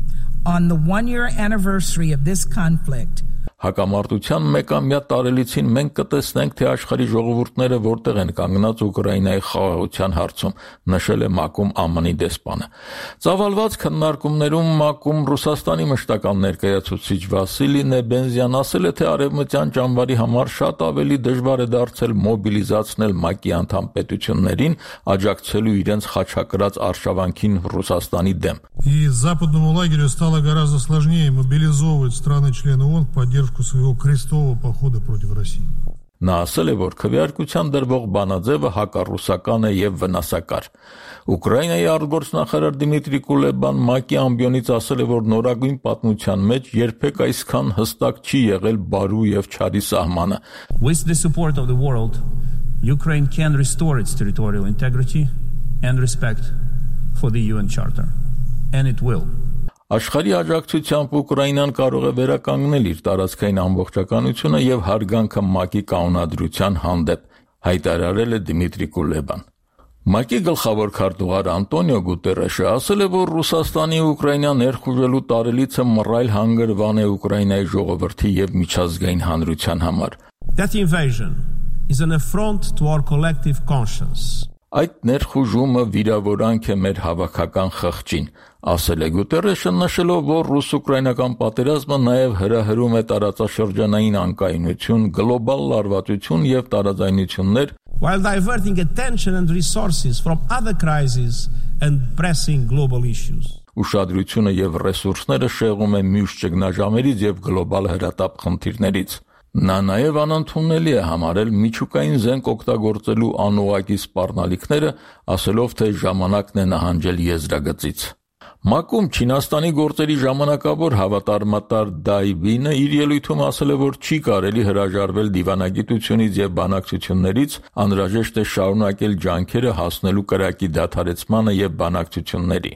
On the 1-year anniversary of this conflict, Հակամարտության մեկամյա տարելիցին մենք կտեսնենք, թե աշխարհի ժողովուրդները որտեղ են կանգնած Ուկրաինայի խաղաղության հարցում, նշել է ՄԱԿ-ում ԱՄՆ-ի դեսպանը։ Ծավալված քննարկումներում ՄԱԿ-ում Ռուսաստանի մշտական ներկայացուցիչ Վասիլի Նեբենզյան ասել է, թե արևմտյան ճամբարի համար շատ ավելի դժվար է դարձել մոբիլիզացնել ՄԱԿ-ի անդամ պետություններին, աջակցելու իրենց խաչակրած արշավանքին Ռուսաստանի դեմ։ И западному лагерю стало гораздо сложнее мобилизовывать страны-члены ООН в поддержку своего крестового похода против России. Նա ասել է, որ քվեարկության դրվող բանաձևը հակառուսական է եւ վնասակար։ Ուկրաինայի արտգործնախարար Դիմիտրի Կուլեբան ՄԱԿ-ի ամբիոնից ասել է, որ նորագույն պատմության մեջ երբեք այսքան հստակ չի եղել բարու եւ չարի սահմանը։ With the support of the world, Ukraine can restore its territorial integrity and respect for the UN Charter, and it will. Աշխարհի աջակցությամբ Ուկրաինան կարող է վերականգնել իր տարածքային ամբողջականությունը եւ հարգանքը ՄԱԿ-ի կանոնադրության հանդեպ, հայտարարել է Դիմիտրի Կուլեբան։ ՄԱԿ-ի գլխավոր քարտուղար Անտոնիո Գուտերեշը ասել է, որ Ռուսաստանի Ուկրաինա ներխուժելու տարելիցը մռայլ հանգրվան է Ուկրաինայի ժողովրդի եւ միջազգային հանրության համար։ That invasion is an affront to our collective conscience. Այդ ներխուժումը վիրավորանք է մեր հավաքական խղճին, ասել է Գուտերեշը, նշելով, որ ռուս-ուկրաինական պատերազմը նաև հրահրում է տարածաշրջանային անկայունություն, գլոբալ լարվածություն եւ տարաձայնություններ, while diverting attention and resources from other crises and pressing global issues. Ուշադրությունը եւ ռեսուրսները շեղում է մյուս ճգնաժամերից եւ գլոբալ հրատապ խնդիրներից։ Նա նաև անընդունելի է համարել միջուկային զենք օգտագործելու անուղղակի սպառնալիքները, ասելով, թե ժամանակն է նահանջել եզրագծից։ ՄԱԿ-ում Չինաստանի գործերի ժամանակավոր հավատարմատար Դայբինը իր ելույթում ասել է, որ չի կարելի հրաժարվել դիվանագիտությունից եւ բանակցություններից, անհրաժեշտ է շարունակել ջանքերը հասնելու կրակի դադարեցմանը եւ բանակցությունների։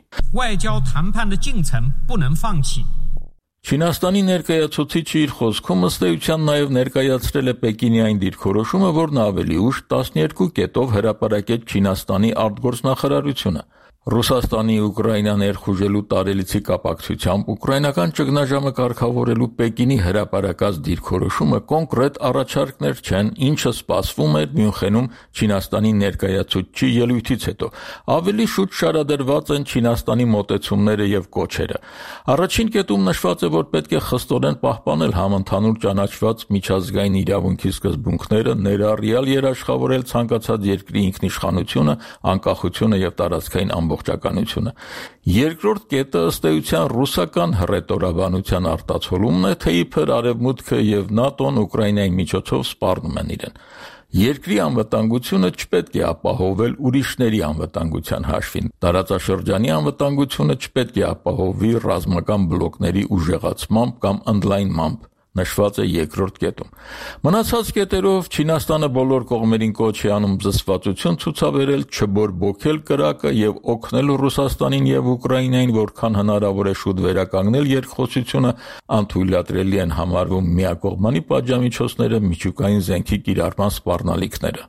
Չինաստանի ներկայացուցիչը իր խոսքում ըստ էության նաև ներկայացրել է Պեկինի այն դիրքորոշումը, որն ավելի ուշ 12 կետով հրապարակեց Չինաստանի արտգործնախարարությունը։ Ռուսաստանի Ուկրաինա ներխուժելու տարելիցի կապակցությամբ ուկրաինական ճգնաժամը կարգավորելու Պեկինի հրապարակած դիրքորոշումը կոնկրետ առաջարկներ չեն, ինչը սպասվում էր Մյունխենում Չինաստանի ներկայացուցչի ելույթից հետո։ Ավելի շուտ շարադրված են Չինաստանի մոտեցումները եւ կոչերը։ Առաջին կետում նշված է, որ պետք է խստորեն պահպանել համընդհանուր ճանաչված միջազգային իրավունքի սկզբունքները, ներառյալ երաշխավորել ցանկացած երկրի ինքնիշխանությունը, անկախությունը եւ տարածքային ամբողջությունը։ ամբողջականությունը։ Երկրորդ կետը ըստ էության ռուսական հռետորաբանության արտացոլումն է, թե իբր Արևմուտքը եւ ՆԱՏՕ-ն Ուկրաինայի միջոցով սպառնում են իրեն։ Երկրի անվտանգությունը չպետք է ապահովել ուրիշների անվտանգության հաշվին։ Տարածաշրջանի անվտանգությունը չպետք է ապահովվի ռազմական բլոկների ուժեղացմամբ կամ ընդլայնմամբ, նշված է երկրորդ կետում։ Մնացած կետերով Չինաստանը բոլոր կողմերին կոչ է անում զսպվածություն ցուցաբերել, չբորբոքել կրակը եւ օգնել Ռուսաստանին եւ Ուկրաինային, որքան հնարավոր է շուտ վերականգնել երկխոսությունը, անթույլատրելի են համարվում միակողմանի պատժամիջոցները, միջուկային զենքի կիրառման սպառնալիքները։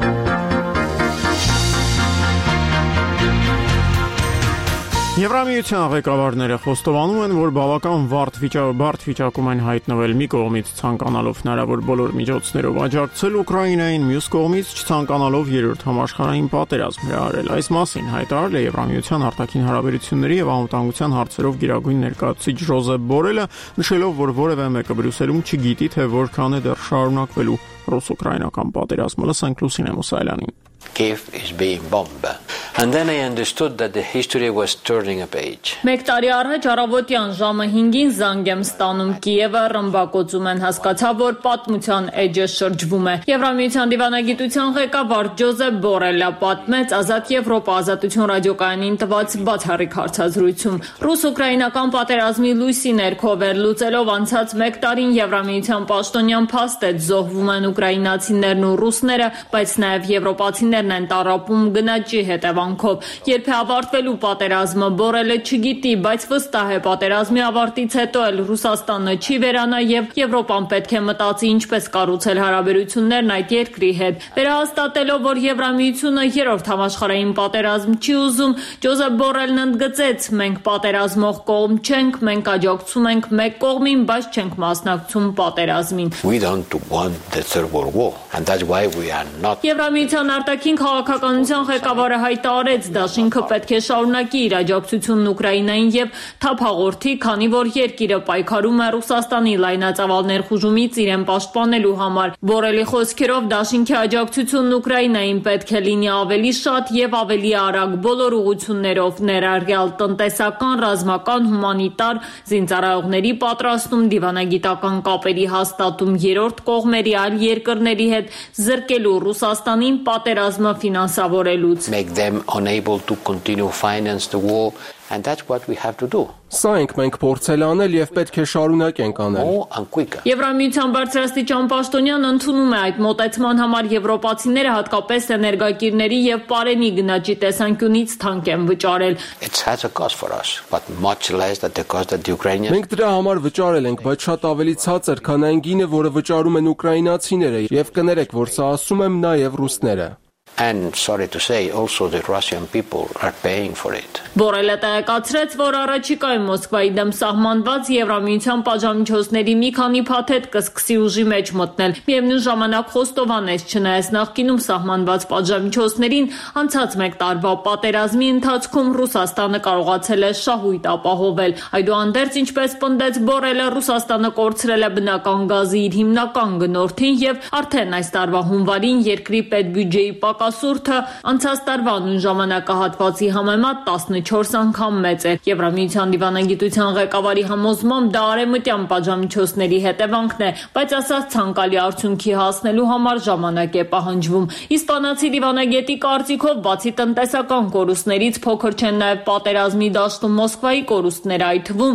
Եվրամիության ղեկավարները խոստովանում են, որ բավական բարդ վիճակում են հայտնվել մի կողմից ցանկանալով հնարավոր բոլոր միջոցներով աջակցել Ուկրաինային, մյուս կողմից չցանկանալով երրորդ համաշխարհային պատերազմ հրահրել։ Այս մասին հայտարարել է Եվրամիության արտաքին հարաբերությունների եւ անվտանգության հարցերով գերագույն ներկայացուցիչ Ժոզեփ Բորելը, նշելով, որ որևէ մեկը Բրյուսելում չգիտի, թե որքան է դեռ շարունակվելու ռուս-ուկրաինական պատերազմը։ Լսենք Լուսինե Մուսայելյանին։ Kiev is being bombed. And then I understood that the history was turning a page. Մեկ տարի առաջ առավոտյան ժամը 5-ին զանգ եմ ստանում Կիևը ռմբակոծում են, հասկացա, որ պատմության էջը շրջվում է։ Եվրամիության դիվանագիտության ղեկավար Ջոզեփ Բորելը պատմեց Ազատ Եվրոպա ազատություն ռադիոկայանին տված բացառիկ հարցազրույցում։ Ռուս-ուկրաինական պատերազմի լույսի ներքո վերլուծելով անցած մեկ տարին Եվրամիության պաշտոնյան փաստ է զոհվում են ուկրաինացիներն ու ռուսները, բայց նաև եվրոպացիներն են տառապում գնաճի հետևանքով։ Երբ է ավարտվելու պատերազմը, Բորելը չգիտի, բայց վստահ է պատերազմի ավարտից հետո էլ Ռուսաստանը չի վերանա եւ Եվրոպան պետք է մտածի ինչպես կառուցել հարաբերություններն այդ երկրի հետ։ Վերահաստատելով, որ Եվրամիությունը երրորդ համաշխարհային պատերազմ չի ուզում, Ջոզեփ Բորելն ընդգծեց. մենք պատերազմող կողմ չենք, մենք աջակցում ենք մեկ կողմին, բայց չենք մասնակցում պատերազմին։ We don't want the third world war, and that's why we are not. Եվրամիության արտաքին քաղաքականության ղեկավարը հայտարարեց, դաշինքը պետք է շարունակի իր աջակցությունն Ուկրաինային եւ թափ հաղորդի, քանի որ երկիրը պայքարում է Ռուսաստանի լայնածավալ ներխուժումից իրեն պաշտպանելու համար։ Բորելի խոսքերով դաշինքի աջակցությունն Ուկրաինային պետք է լինի ավելի շատ եւ ավելի արագ բոլոր ուղղություններով, ներառյալ տնտեսական, ռազմական, հումանիտար, զինծառայողների պատրաստում, դիվանագիտական կապերի հաստատում երրորդ կողմերի այլ երկրների հետ, զրկելու Ռուսաստանին պատերազմը ֆինանսավորելուց։ Make them unable to continue finance the war, and that's what we have to do. Սա ենք մենք փորձել անել եւ պետք է շարունակենք անել։ Եվրամիության բարձրաստիճան պաշտոնյան ընդունում է այդ մոտեցման համար եվրոպացիները հատկապես էներգակիրների եւ պարենի գնաճի տեսանկյունից թանկ են վճարել։ It has a cost for us, but much less than the cost that the Ukrainians. Մենք դրա համար վճարել ենք, բայց շատ ավելի ցածր, քան այն գինը, որը վճարում են ուկրաինացիները, եւ կներեք, որ սա ասում եմ նաեւ ռուսները։ And sorry to say, also the Russian people are paying for it. Բորելը տեղեկացրեց, որ առաջիկայում Մոսկվայի դեմ սահմանված Եվրամիության պատժամիջոցների մի քանի փաթեթ կսկսի ուժի մեջ մտնել։ Միևնույն ժամանակ խոստովանեց, չնայած նախկինում սահմանված պատժամիջոցներին, անցած մեկ տարվա պատերազմի ընթացքում Ռուսաստանը կարողացել է շահույթ ապահովել։ Այդուհանդերձ, ինչպես պնդեց Բորելը, Ռուսաստանը կորցրել է բնական գազի իր հիմնական գնորդին եւ արդեն այս տարվա հունվարին երկրի պետբյուջեի պակասուրդը անցած տարվա նույն ժամանակահատվածի համեմատ 14 անգամ մեծ է։ Եվրամիության դիվանագիտության ղեկավարի համոզմամբ դա արևմտյան պատժամիջոցների հետևանքն է, բայց ասած ցանկալի արդյունքի հասնելու համար ժամանակ է պահանջվում։ Իսպանացի դիվանագետի կարծիքով, բացի տնտեսական կորուստներից փոքր չեն նաև պատերազմի դաշտում Մոսկվայի կորուստները, այդ թվում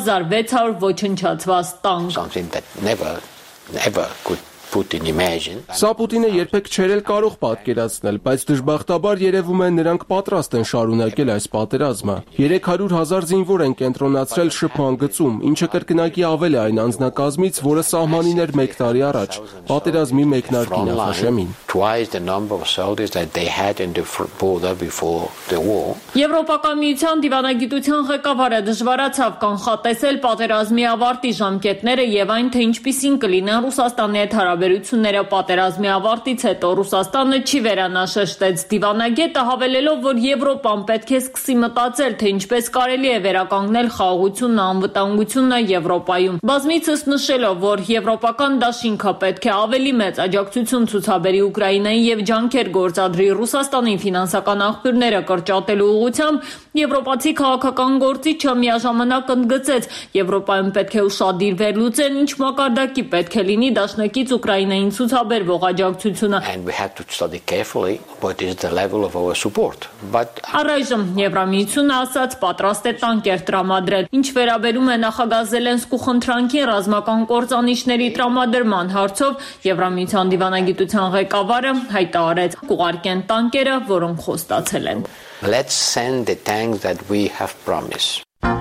1600 ոչնչացված տանկ։ Something that never could Putin imagine. Սա Պուտինը երբեք չէր էլ կարող պատկերացնել, բայց դժբախտաբար երևում է նրանք պատրաստ են շարունակել այս պատերազմը։ 300,000 զինվոր են կենտրոնացրել շփման գծում, ինչը կրկնակի ավել է այն անձնակազմից, որը սահմանին էր մեկ տարի առաջ, պատերազմի մեկնարկի նախաշեմին։ Twice the number of soldiers that they had in the border before the war. Եվրոպական միության դիվանագիտության ղեկավարը դժվարացավ կանխատեսել պատերազմի ավարտի ժամկետները եւ այն, թե ինչպիսին կլինեն Ռուսաստանի հետ հարաբերությունները հարաբերությունները պատերազմի ավարտից հետո։ Ռուսաստանը չի վերանաշեշտեց դիվանագետը, հավելելով, որ Եվրոպան պետք է սկսի մտածել, թե ինչպես կարելի է վերականգնել խաղաղությունն, անվտանգությունը Եվրոպայում։ Բազմիցս նշելով, որ եվրոպական դաշինքը պետք է ավելի մեծ աջակցություն ցուցաբերի Ուկրաինային եւ ջանքեր գործադրի Ռուսաստանի ֆինանսական աղբյուրները կրճատելու ուղղությամբ, եվրոպացի քաղաքական գործիչը միաժամանակ ընդգծեց, Եվրոպայում պետք է ուշադիր վերլուծեն, ինչ մակարդակի պետք է լինի դաշնակից Ուկրաինային ցուցաբերվող աջակցությունը։ Առայժմ Եվրամիությունը ասաց պատրաստ է տանկեր տրամադրել։ Ինչ վերաբերում է նախագահ Զելենսկու խնդրանքին ռազմական կործանիչների տրամադրման հարցով, Եվրամիության դիվանագիտության ղեկավարը հայտարարեց՝ կուղարկեն տանկերը, որոնք խոստացել են։ Let's send the tanks that we have promised.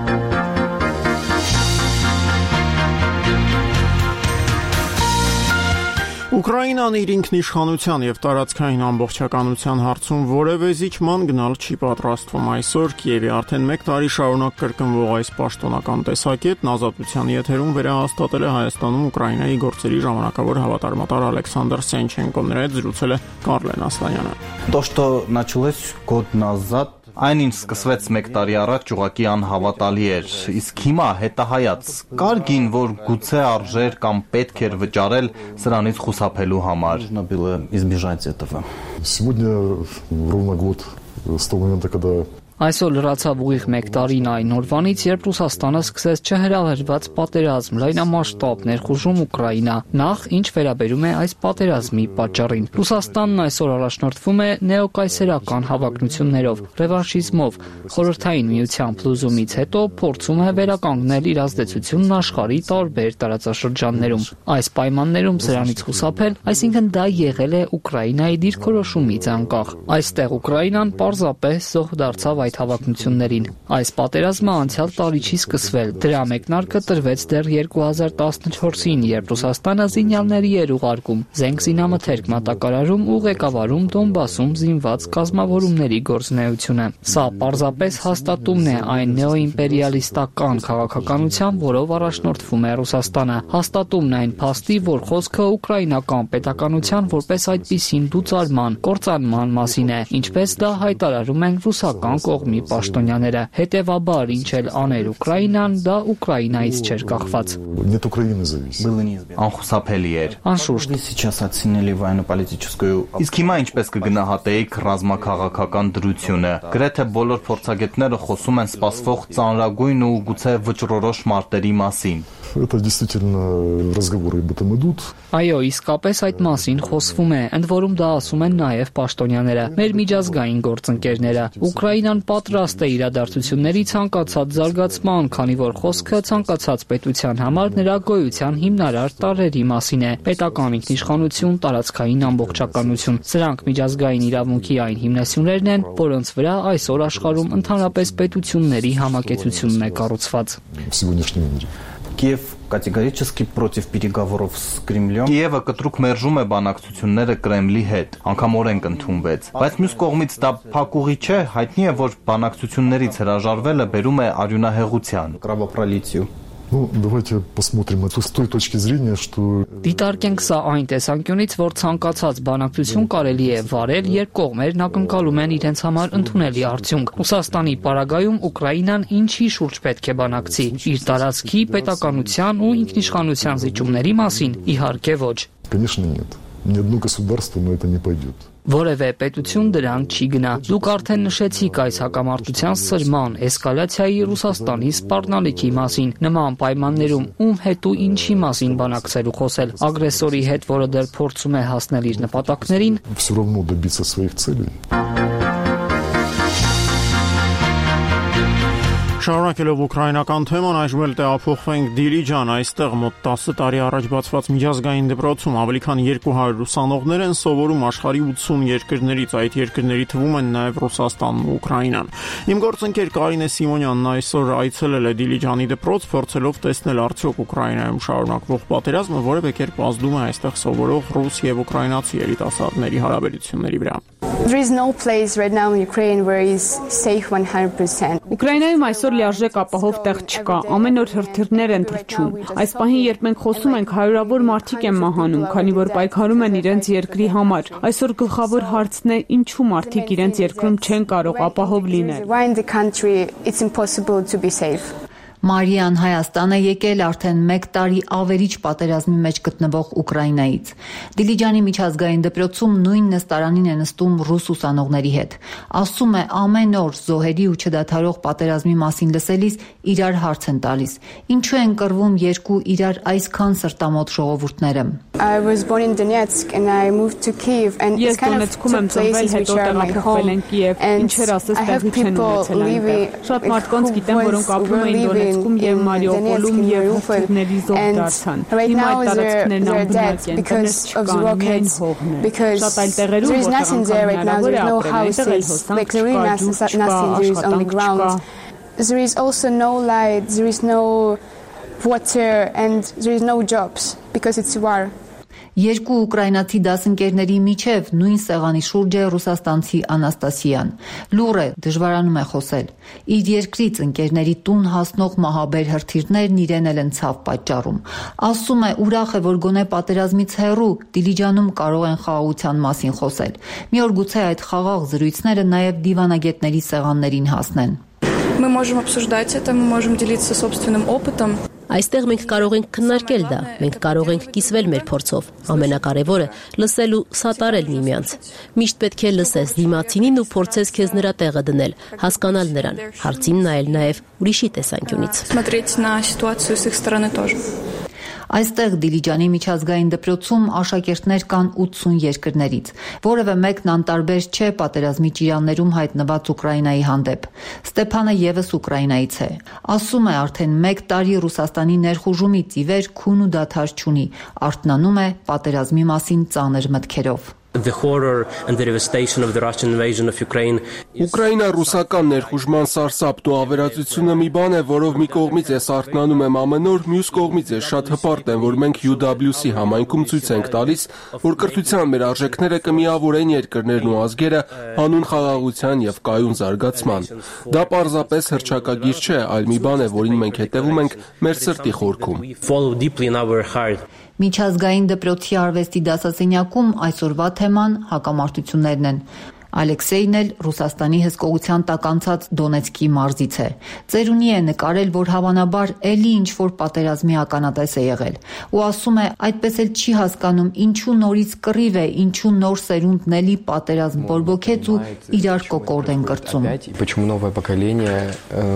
Ուկրաինան իր ինքնիշխանության եւ տարածքային ամբողջականության հարցում որևէ զիջման գնալ չի պատրաստվում։ Այսօր Կիևի արդեն 1 տարի շարունակ կրկնվող այս պաշտոնական տեսակետն Ազատության եթերում վերահաստատել է Հայաստանում Ուկրաինայի գործերի ժամանակավոր հավատարմատար Ալեքսանդր Սենչենկոն, նրա հետ զրուցել է Կարլեն Ասլանյանը։ То, что началось год назад, այն ինչ սկսվեց 1 տարի առաջ, ուղղակի անհավատալի էր։ Իսկ հիմա հետահայաց կարգին, որ գուցե արժեր կամ պետք էր վճարել սրանից խուսափելու համար։ Нужно было избежать этого. Сегодня ровно год с того момента, когда Այսօր լրացավ ուղիղ 1 տարին այն օրվանից, երբ Ռուսաստանը սկսեց չհրահրված պատերազմ, լայնամասշտաբ ներխուժում Ուկրաինա, նախ ինչ վերաբերում է այս պատերազմի պատճառին։ Ռուսաստանն այսօր առաջնորդվում է նեոկայսերական հավակնություններով, ռևանշիզմով, խորհրդային միության փլուզումից հետո փորձում է վերականգնել իր ազդեցությունն աշխարհի տարբեր տարածաշրջաններում։ Այս պայմաններում սրանից խուսափել, այսինքն դա եղել է Ուկրաինայի դիրքորոշումից անկախ։ Այստեղ Ուկրաինան պարզապես զոհ դարձավ այդ հավակնություններին։ Այս պատերազմը անցյալ տարի չի սկսվել։ Դրա մեկնարկը տրվեց դեռ 2014-ին, երբ Ռուսաստանը զինյալների էր ուղարկում, զենք զինամթերք մատակարարում ու ղեկավարում Դոնբասում զինված կազմավորումների գործունեությունը։ Սա պարզապես հաստատումն է այն նեոիմպերիալիստական քաղաքականության, որով առաջնորդվում է Ռուսաստանը։ Հաստատումն այն փաստի, որ խոսքը ուկրաինական պետականության որպես այդպիսին դուծարման, կործանման մասին է, ինչպես դա հայտարարում են ռուսական կողմի պաշտոնյաները։ Հետևաբար, ինչ էլ աներ Ուկրաինան, դա Ուկրաինայից չէր կախված։ Անխուսափելի էր։ Անշուշտ сейчас оценили военно-политическую. Իսկ հիմա ինչպես կգնահատեիք ռազմաքաղաքական դրությունը։ Գրեթե բոլոր փորձագետները խոսում են սպասվող ծանրագույն ու գուցե վճռորոշ մարտերի մասին։ Это действительно разговоры об этом идут. Այո, իսկապես այդ մասին խոսվում է, ընդ որում դա ասում են նաև պաշտոնյաները, մեր միջազգային գործընկերները։ Ուկրաինան պատրաստ է իրադարձությունների ցանկացած զարգացման, քանի որ խոսքը ցանկացած պետության համար նրա գոյության հիմնարար տարրերի մասին է՝ պետական ինքնիշխանություն, տարածքային ամբողջականություն։ Սրանք միջազգային իրավունքի այն հիմնասյուներն են, որոնց վրա այսօր աշխարհում ընդհանրապես պետությունների համակեցությունն է կառուցված։ Киев категорически против переговоров с Кремлем. Կիևը կտրուկ մերժում է բանակցությունները Կրեմլի հետ, անգամ օրենք ընդունվեց։ Բայց մյուս կողմից դա փակուղի չէ, հայտնի է, որ բանակցություններից հրաժարվելը բերում է արյունահեղության։ Кровопролитию. Ну, давайте посмотрим это с той точки зрения, что Դիտարկենք սա այն տեսանկյունից, որ ցանկացած բանակցություն կարելի է վարել, երբ կողմերն ակնկալում են իրենց համար ընդունելի արդյունք։ Ռուսաստանի պարագայում Ուկրաինան ինչի շուրջ պետք է բանակցի՝ իր տարածքի, պետականության ու ինքնիշխանության զիջումների մասին, իհարկե ոչ։ Конечно, нет. Ни одно государство на это не пойдет. Որևէ պետություն դրան չի գնա։ Դուք արդեն նշեցիք այս հակամարտության սրման, էսկալացիայի Ռուսաստանի սպառնալիքի մասին։ Նման պայմաններում ում հետ ու ինչի մասին բանակցելու խոսել։ Ագրեսորի հետ, որը դեռ փորձում է հասնել իր նպատակներին։ Все равно добиться своих целей. Շարունակելով ուկրաինական թեման, այժմ էլ տեղափոխվենք Դիլիջան, այստեղ մոտ 10 տարի առաջ բացված միջազգային դպրոցում ավելի քան 200 ուսանողներ են սովորում աշխարհի 80 երկրներից, այդ երկրների թվում են նաև Ռուսաստանն ու Ուկրաինան։ Իմ գործընկեր Կարինե Սիմոնյանն այսօր այցելել է Դիլիջանի դպրոց, փորձելով տեսնել արդյոք Ուկրաինայում շարունակվող պատերազմը որևէ կերպ ազդում է այստեղ սովորող ռուս եւ ուկրաինացի երիտասարդների հարաբերությունների վրա։ There is no place right now in Ukraine where is safe 100%. Ուկրաինայում այսօր լիարժեք ապահով տեղ չկա, ամեն օր հրթիռներ են թռչում։ Այս պահին, երբ մենք խոսում ենք, հարյուրավոր մարդիկ են մահանում, քանի որ պայքարում են իրենց երկրի համար։ Այսօր գլխավոր հարցն է, ինչու մարդիկ իրենց երկրում չեն կարող ապահով լինել։ Մարիան Հայաստան է եկել արդեն 1 տարի ավերիչ պատերազմի մեջ գտնվող Ուկրաինայից։ Դիլիջանի միջազգային դպրոցում նույն նստարանին է նստում ռուս ուսանողների հետ։ Ասում է, ամեն օր զոհերի ու չդադարող պատերազմի մասին լսելիս իրար հարց են տալիս. ինչու են կռվում երկու իրար այսքան սրտամոտ ժողովուրդները։ Ես Դոնեցկում եմ ծնվել, հետո տեղափոխվել են Կիև, ինչեր ասես տեղի չեն ունեցել այնտեղ։ Շատ մարդկանց գիտեմ, որոնք ապրում էին Դոնեցկում և Մարիուպոլում և հրթիռների զոհ դարձան։ Հիմա այդ տարածքներն անբնակ են, տներ չկան, միայն հողն է։ Շատ այլ տեղերում, որտեղ անգամ հնարավոր է ապրել, այնտեղ էլ հոսանք չկա, ջուր չկա, աշխատանք չկա։ There is also no light, there is no water and there is no jobs because it's war. Երկու ուկրաինացի դասընկերների միջև նույն սեղանի շուրջ է ռուսաստանցի Անաստասիան։ Լուր է, դժվարանում է խոսել։ Իր երկրից ընկերների տուն հասնող մահաբեր հրթիռներն իրեն էլ են ցավ պատճառում։ Ասում է, ուրախ է, որ գոնե պատերազմից հեռու Դիլիջանում կարող են խաղաղության մասին խոսել։ Մի օր գուցե այդ խաղաղ զրույցները նաև դիվանագետների սեղաններին հասնեն։ Мы можем обсуждать это, мы можем делиться собственным опытом. Այստեղ մենք կարող ենք քննարկել դա, մենք կարող ենք կիսվել մեր փորձով։ Ամենակարևորը լսել ու սատարել միմյանց։ Միշտ պետք է լսես դիմացինին ու փորձես քեզ նրա տեղը դնել, հասկանալ նրան, հարցին նայել նաև ուրիշի տեսանկյունից։ Смотреть на ситуацию с их стороны тоже. Այստեղ Դիլիջանի միջազգային դպրոցում աշակերտներ կան 80 երկրներից, որևէ մեկն անտարբեր չէ պատերազմի ճիրաններում հայտնված Ուկրաինայի հանդեպ։ Ստեփանը եւս Ուկրաինայից է։ Ասում է, արդեն 1 տարի Ռուսաստանի ներխուժումից ի վեր քուն ու դադար չունի, արթնանում է պատերազմի մասին ծանր մտքերով։ The horror and the devastation of the Russian invasion of Ukraine. Ուկրաինա-ռուսական ներխուժման սարսափն ու ավերածությունը մի բան է, որով մի կողմից ես արթնանում եմ ամեն օր, մյուս կողմից ես շատ հպարտ եմ, որ մենք UWC համայնքում ցույց ենք տալիս, որ կրթության մեր արժեքները կմիավորեն երկրներն ու ազգերը հանուն խաղաղության եւ կայուն զարգացման։ Դա պարզապես հռչակագիր չէ, այլ մի բան է, որին մենք հետևում ենք մեր սրտի խորքում։ Միջազգային դպրոցի արվեստի դասասենյակում այսօրվա թեման հակամարտություններն են։ Ալեքսեյն էլ Ռուսաստանի հսկողության տակ անցած Դոնեցկի մարզից է։ Ծերունի է նկարել, որ հավանաբար էլի ինչ-որ պատերազմի ականատես է եղել։ Ու ասում է, այդպես էլ չի հասկանում, ինչու նորից կռիվ է, ինչու նոր սերունդն էլի պատերազմ բորբոքեց ու իրար կոկորդ են կրծում։ Почему новое поколение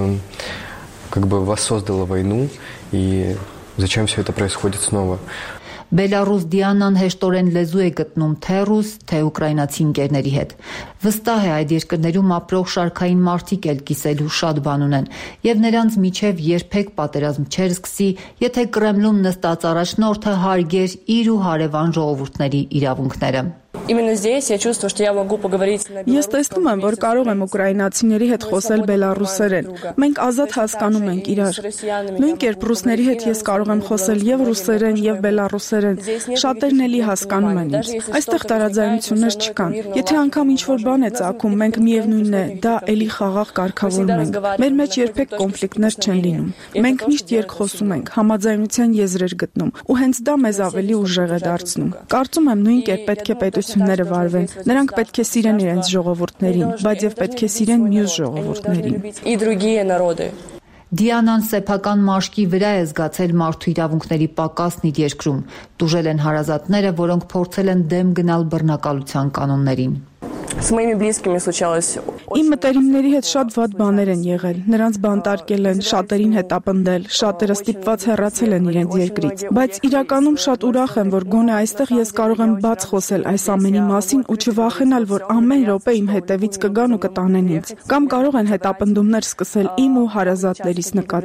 как бы воссоздало войну и зачем все это происходит снова? Բելարուս Դիանան հեշտորեն լեզու է գտնում թե ռուս, թե ուկրաինացի ընկերների հետ։ Վստահ է այդ երկրներում ապրող շարքային մարդիկ էլ կիսելու շատ բան ունեն, եւ նրանց միջև երբեք պատերազմ չէր սկսի, եթե Կրեմլում նստած առաջնորդը հարգեր իր ու հարևան ժողովուրդների իրավունքները։ Именно здесь я чувствую, что я могу поговорить на Ես տեսնում եմ, որ կարող եմ ուկրաինացիների հետ խոսել բելարուսերեն։ Մենք ազատ հասկանում ենք իրար։ Նույն կերպ ռուսների հետ ես կարող եմ խոսել եւ ռուսերեն, եւ բելարուսերեն։ Շատերն էլի հասկանում են ինձ։ Այստեղ տարաձայնություններ չկան։ Եթե անգամ ինչ-որ բան է ծագում, մենք միևնույնն է, դա էլի խաղաղ կարգավորում ենք։ Մեր մեջ երբեք կոնֆլիկտներ չեն լինում։ Մենք միշտ երկխոսում ենք, համաձայնության եզրեր գտնում, ու հենց դա մեզ ավելի ուժեղ է դարձնում։ Կարծում եմ նույն կերպ պետք է պետությունները վարվեն։ Նրանք պետք է սիրեն իրենց ժողովուրդներին, բայց եւ պետք է սիրեն մյուս ժողովուրդներին։ Դիանան սեփական մաշկի վրա է զգացել մարդու իրավունքների պակասն իր երկրում։ Տուժել են հարազատները, որոնք փորձել են դեմ գնալ բռնակալության կանոններին։ С моими близкими случалось. Իմ մտերիմների հետ շատ վատ բաներ են եղել։ Նրանց բանտարկել են, շատերին հետապնդել, շատերը ստիպված հեռացել են իրենց երկրից։ Բայց իրականում շատ ուրախ եմ, որ գոնե այստեղ ես կարող եմ բաց խոսել այս ամենի մասին ու չվախենալ, որ ամեն րոպե իմ հետևից կգան ու կտանեն ինձ։ Կամ կարող են հետապնդումներ սկսել իմ ու հարազատներիս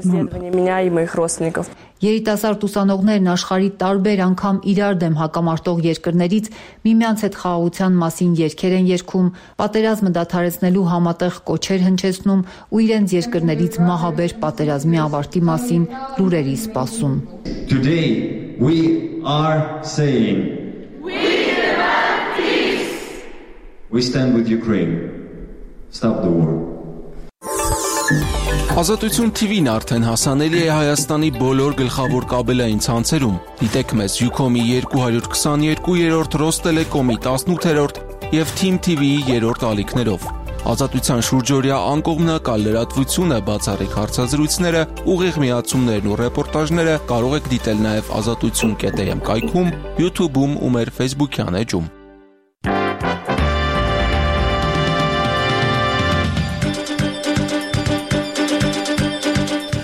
նկատմամբ։ Երիտասարդ ուսանողներն աշխարհի տարբեր անգամ իրար դեմ հակամարտող երկրներից միմյանց հետ խաղաղության մասին երգեր են երգում, պատերազմը դադարեցնելու համատեղ կոչեր հնչեցնում ու իրենց երկրներից մահաբեր պատերազմի ավարտի մասին լուրերի սպասում։ Today we are saying we demand peace. We stand with Ukraine. Stop the war. Ազատություն TV-ն արդեն հասանելի է Հայաստանի բոլոր գլխավոր կաբելային ցանցերում։ Դիտեք մեզ Ucom-ի 222-րդ, Ռոստելեկոմի 18-րդ եւ Team TV-ի 3-րդ ալիքներով։ Ազատության շուրջօրյա անկողմնակալ լրատվությունը, բացառիկ հարցազրույցները, ուղիղ միացումներն ու ռեպորտաժները կարող եք դիտել նաեւ azatutsun.am կայքում, YouTube-ում ու մեր Facebook-յան էջում։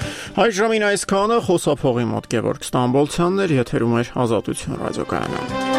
Այժմին այսքանը խոսափողի մոտ Գևորգ Ստամբոլցյանն էր, եթերում էր Ազատություն ռադիոկայանը։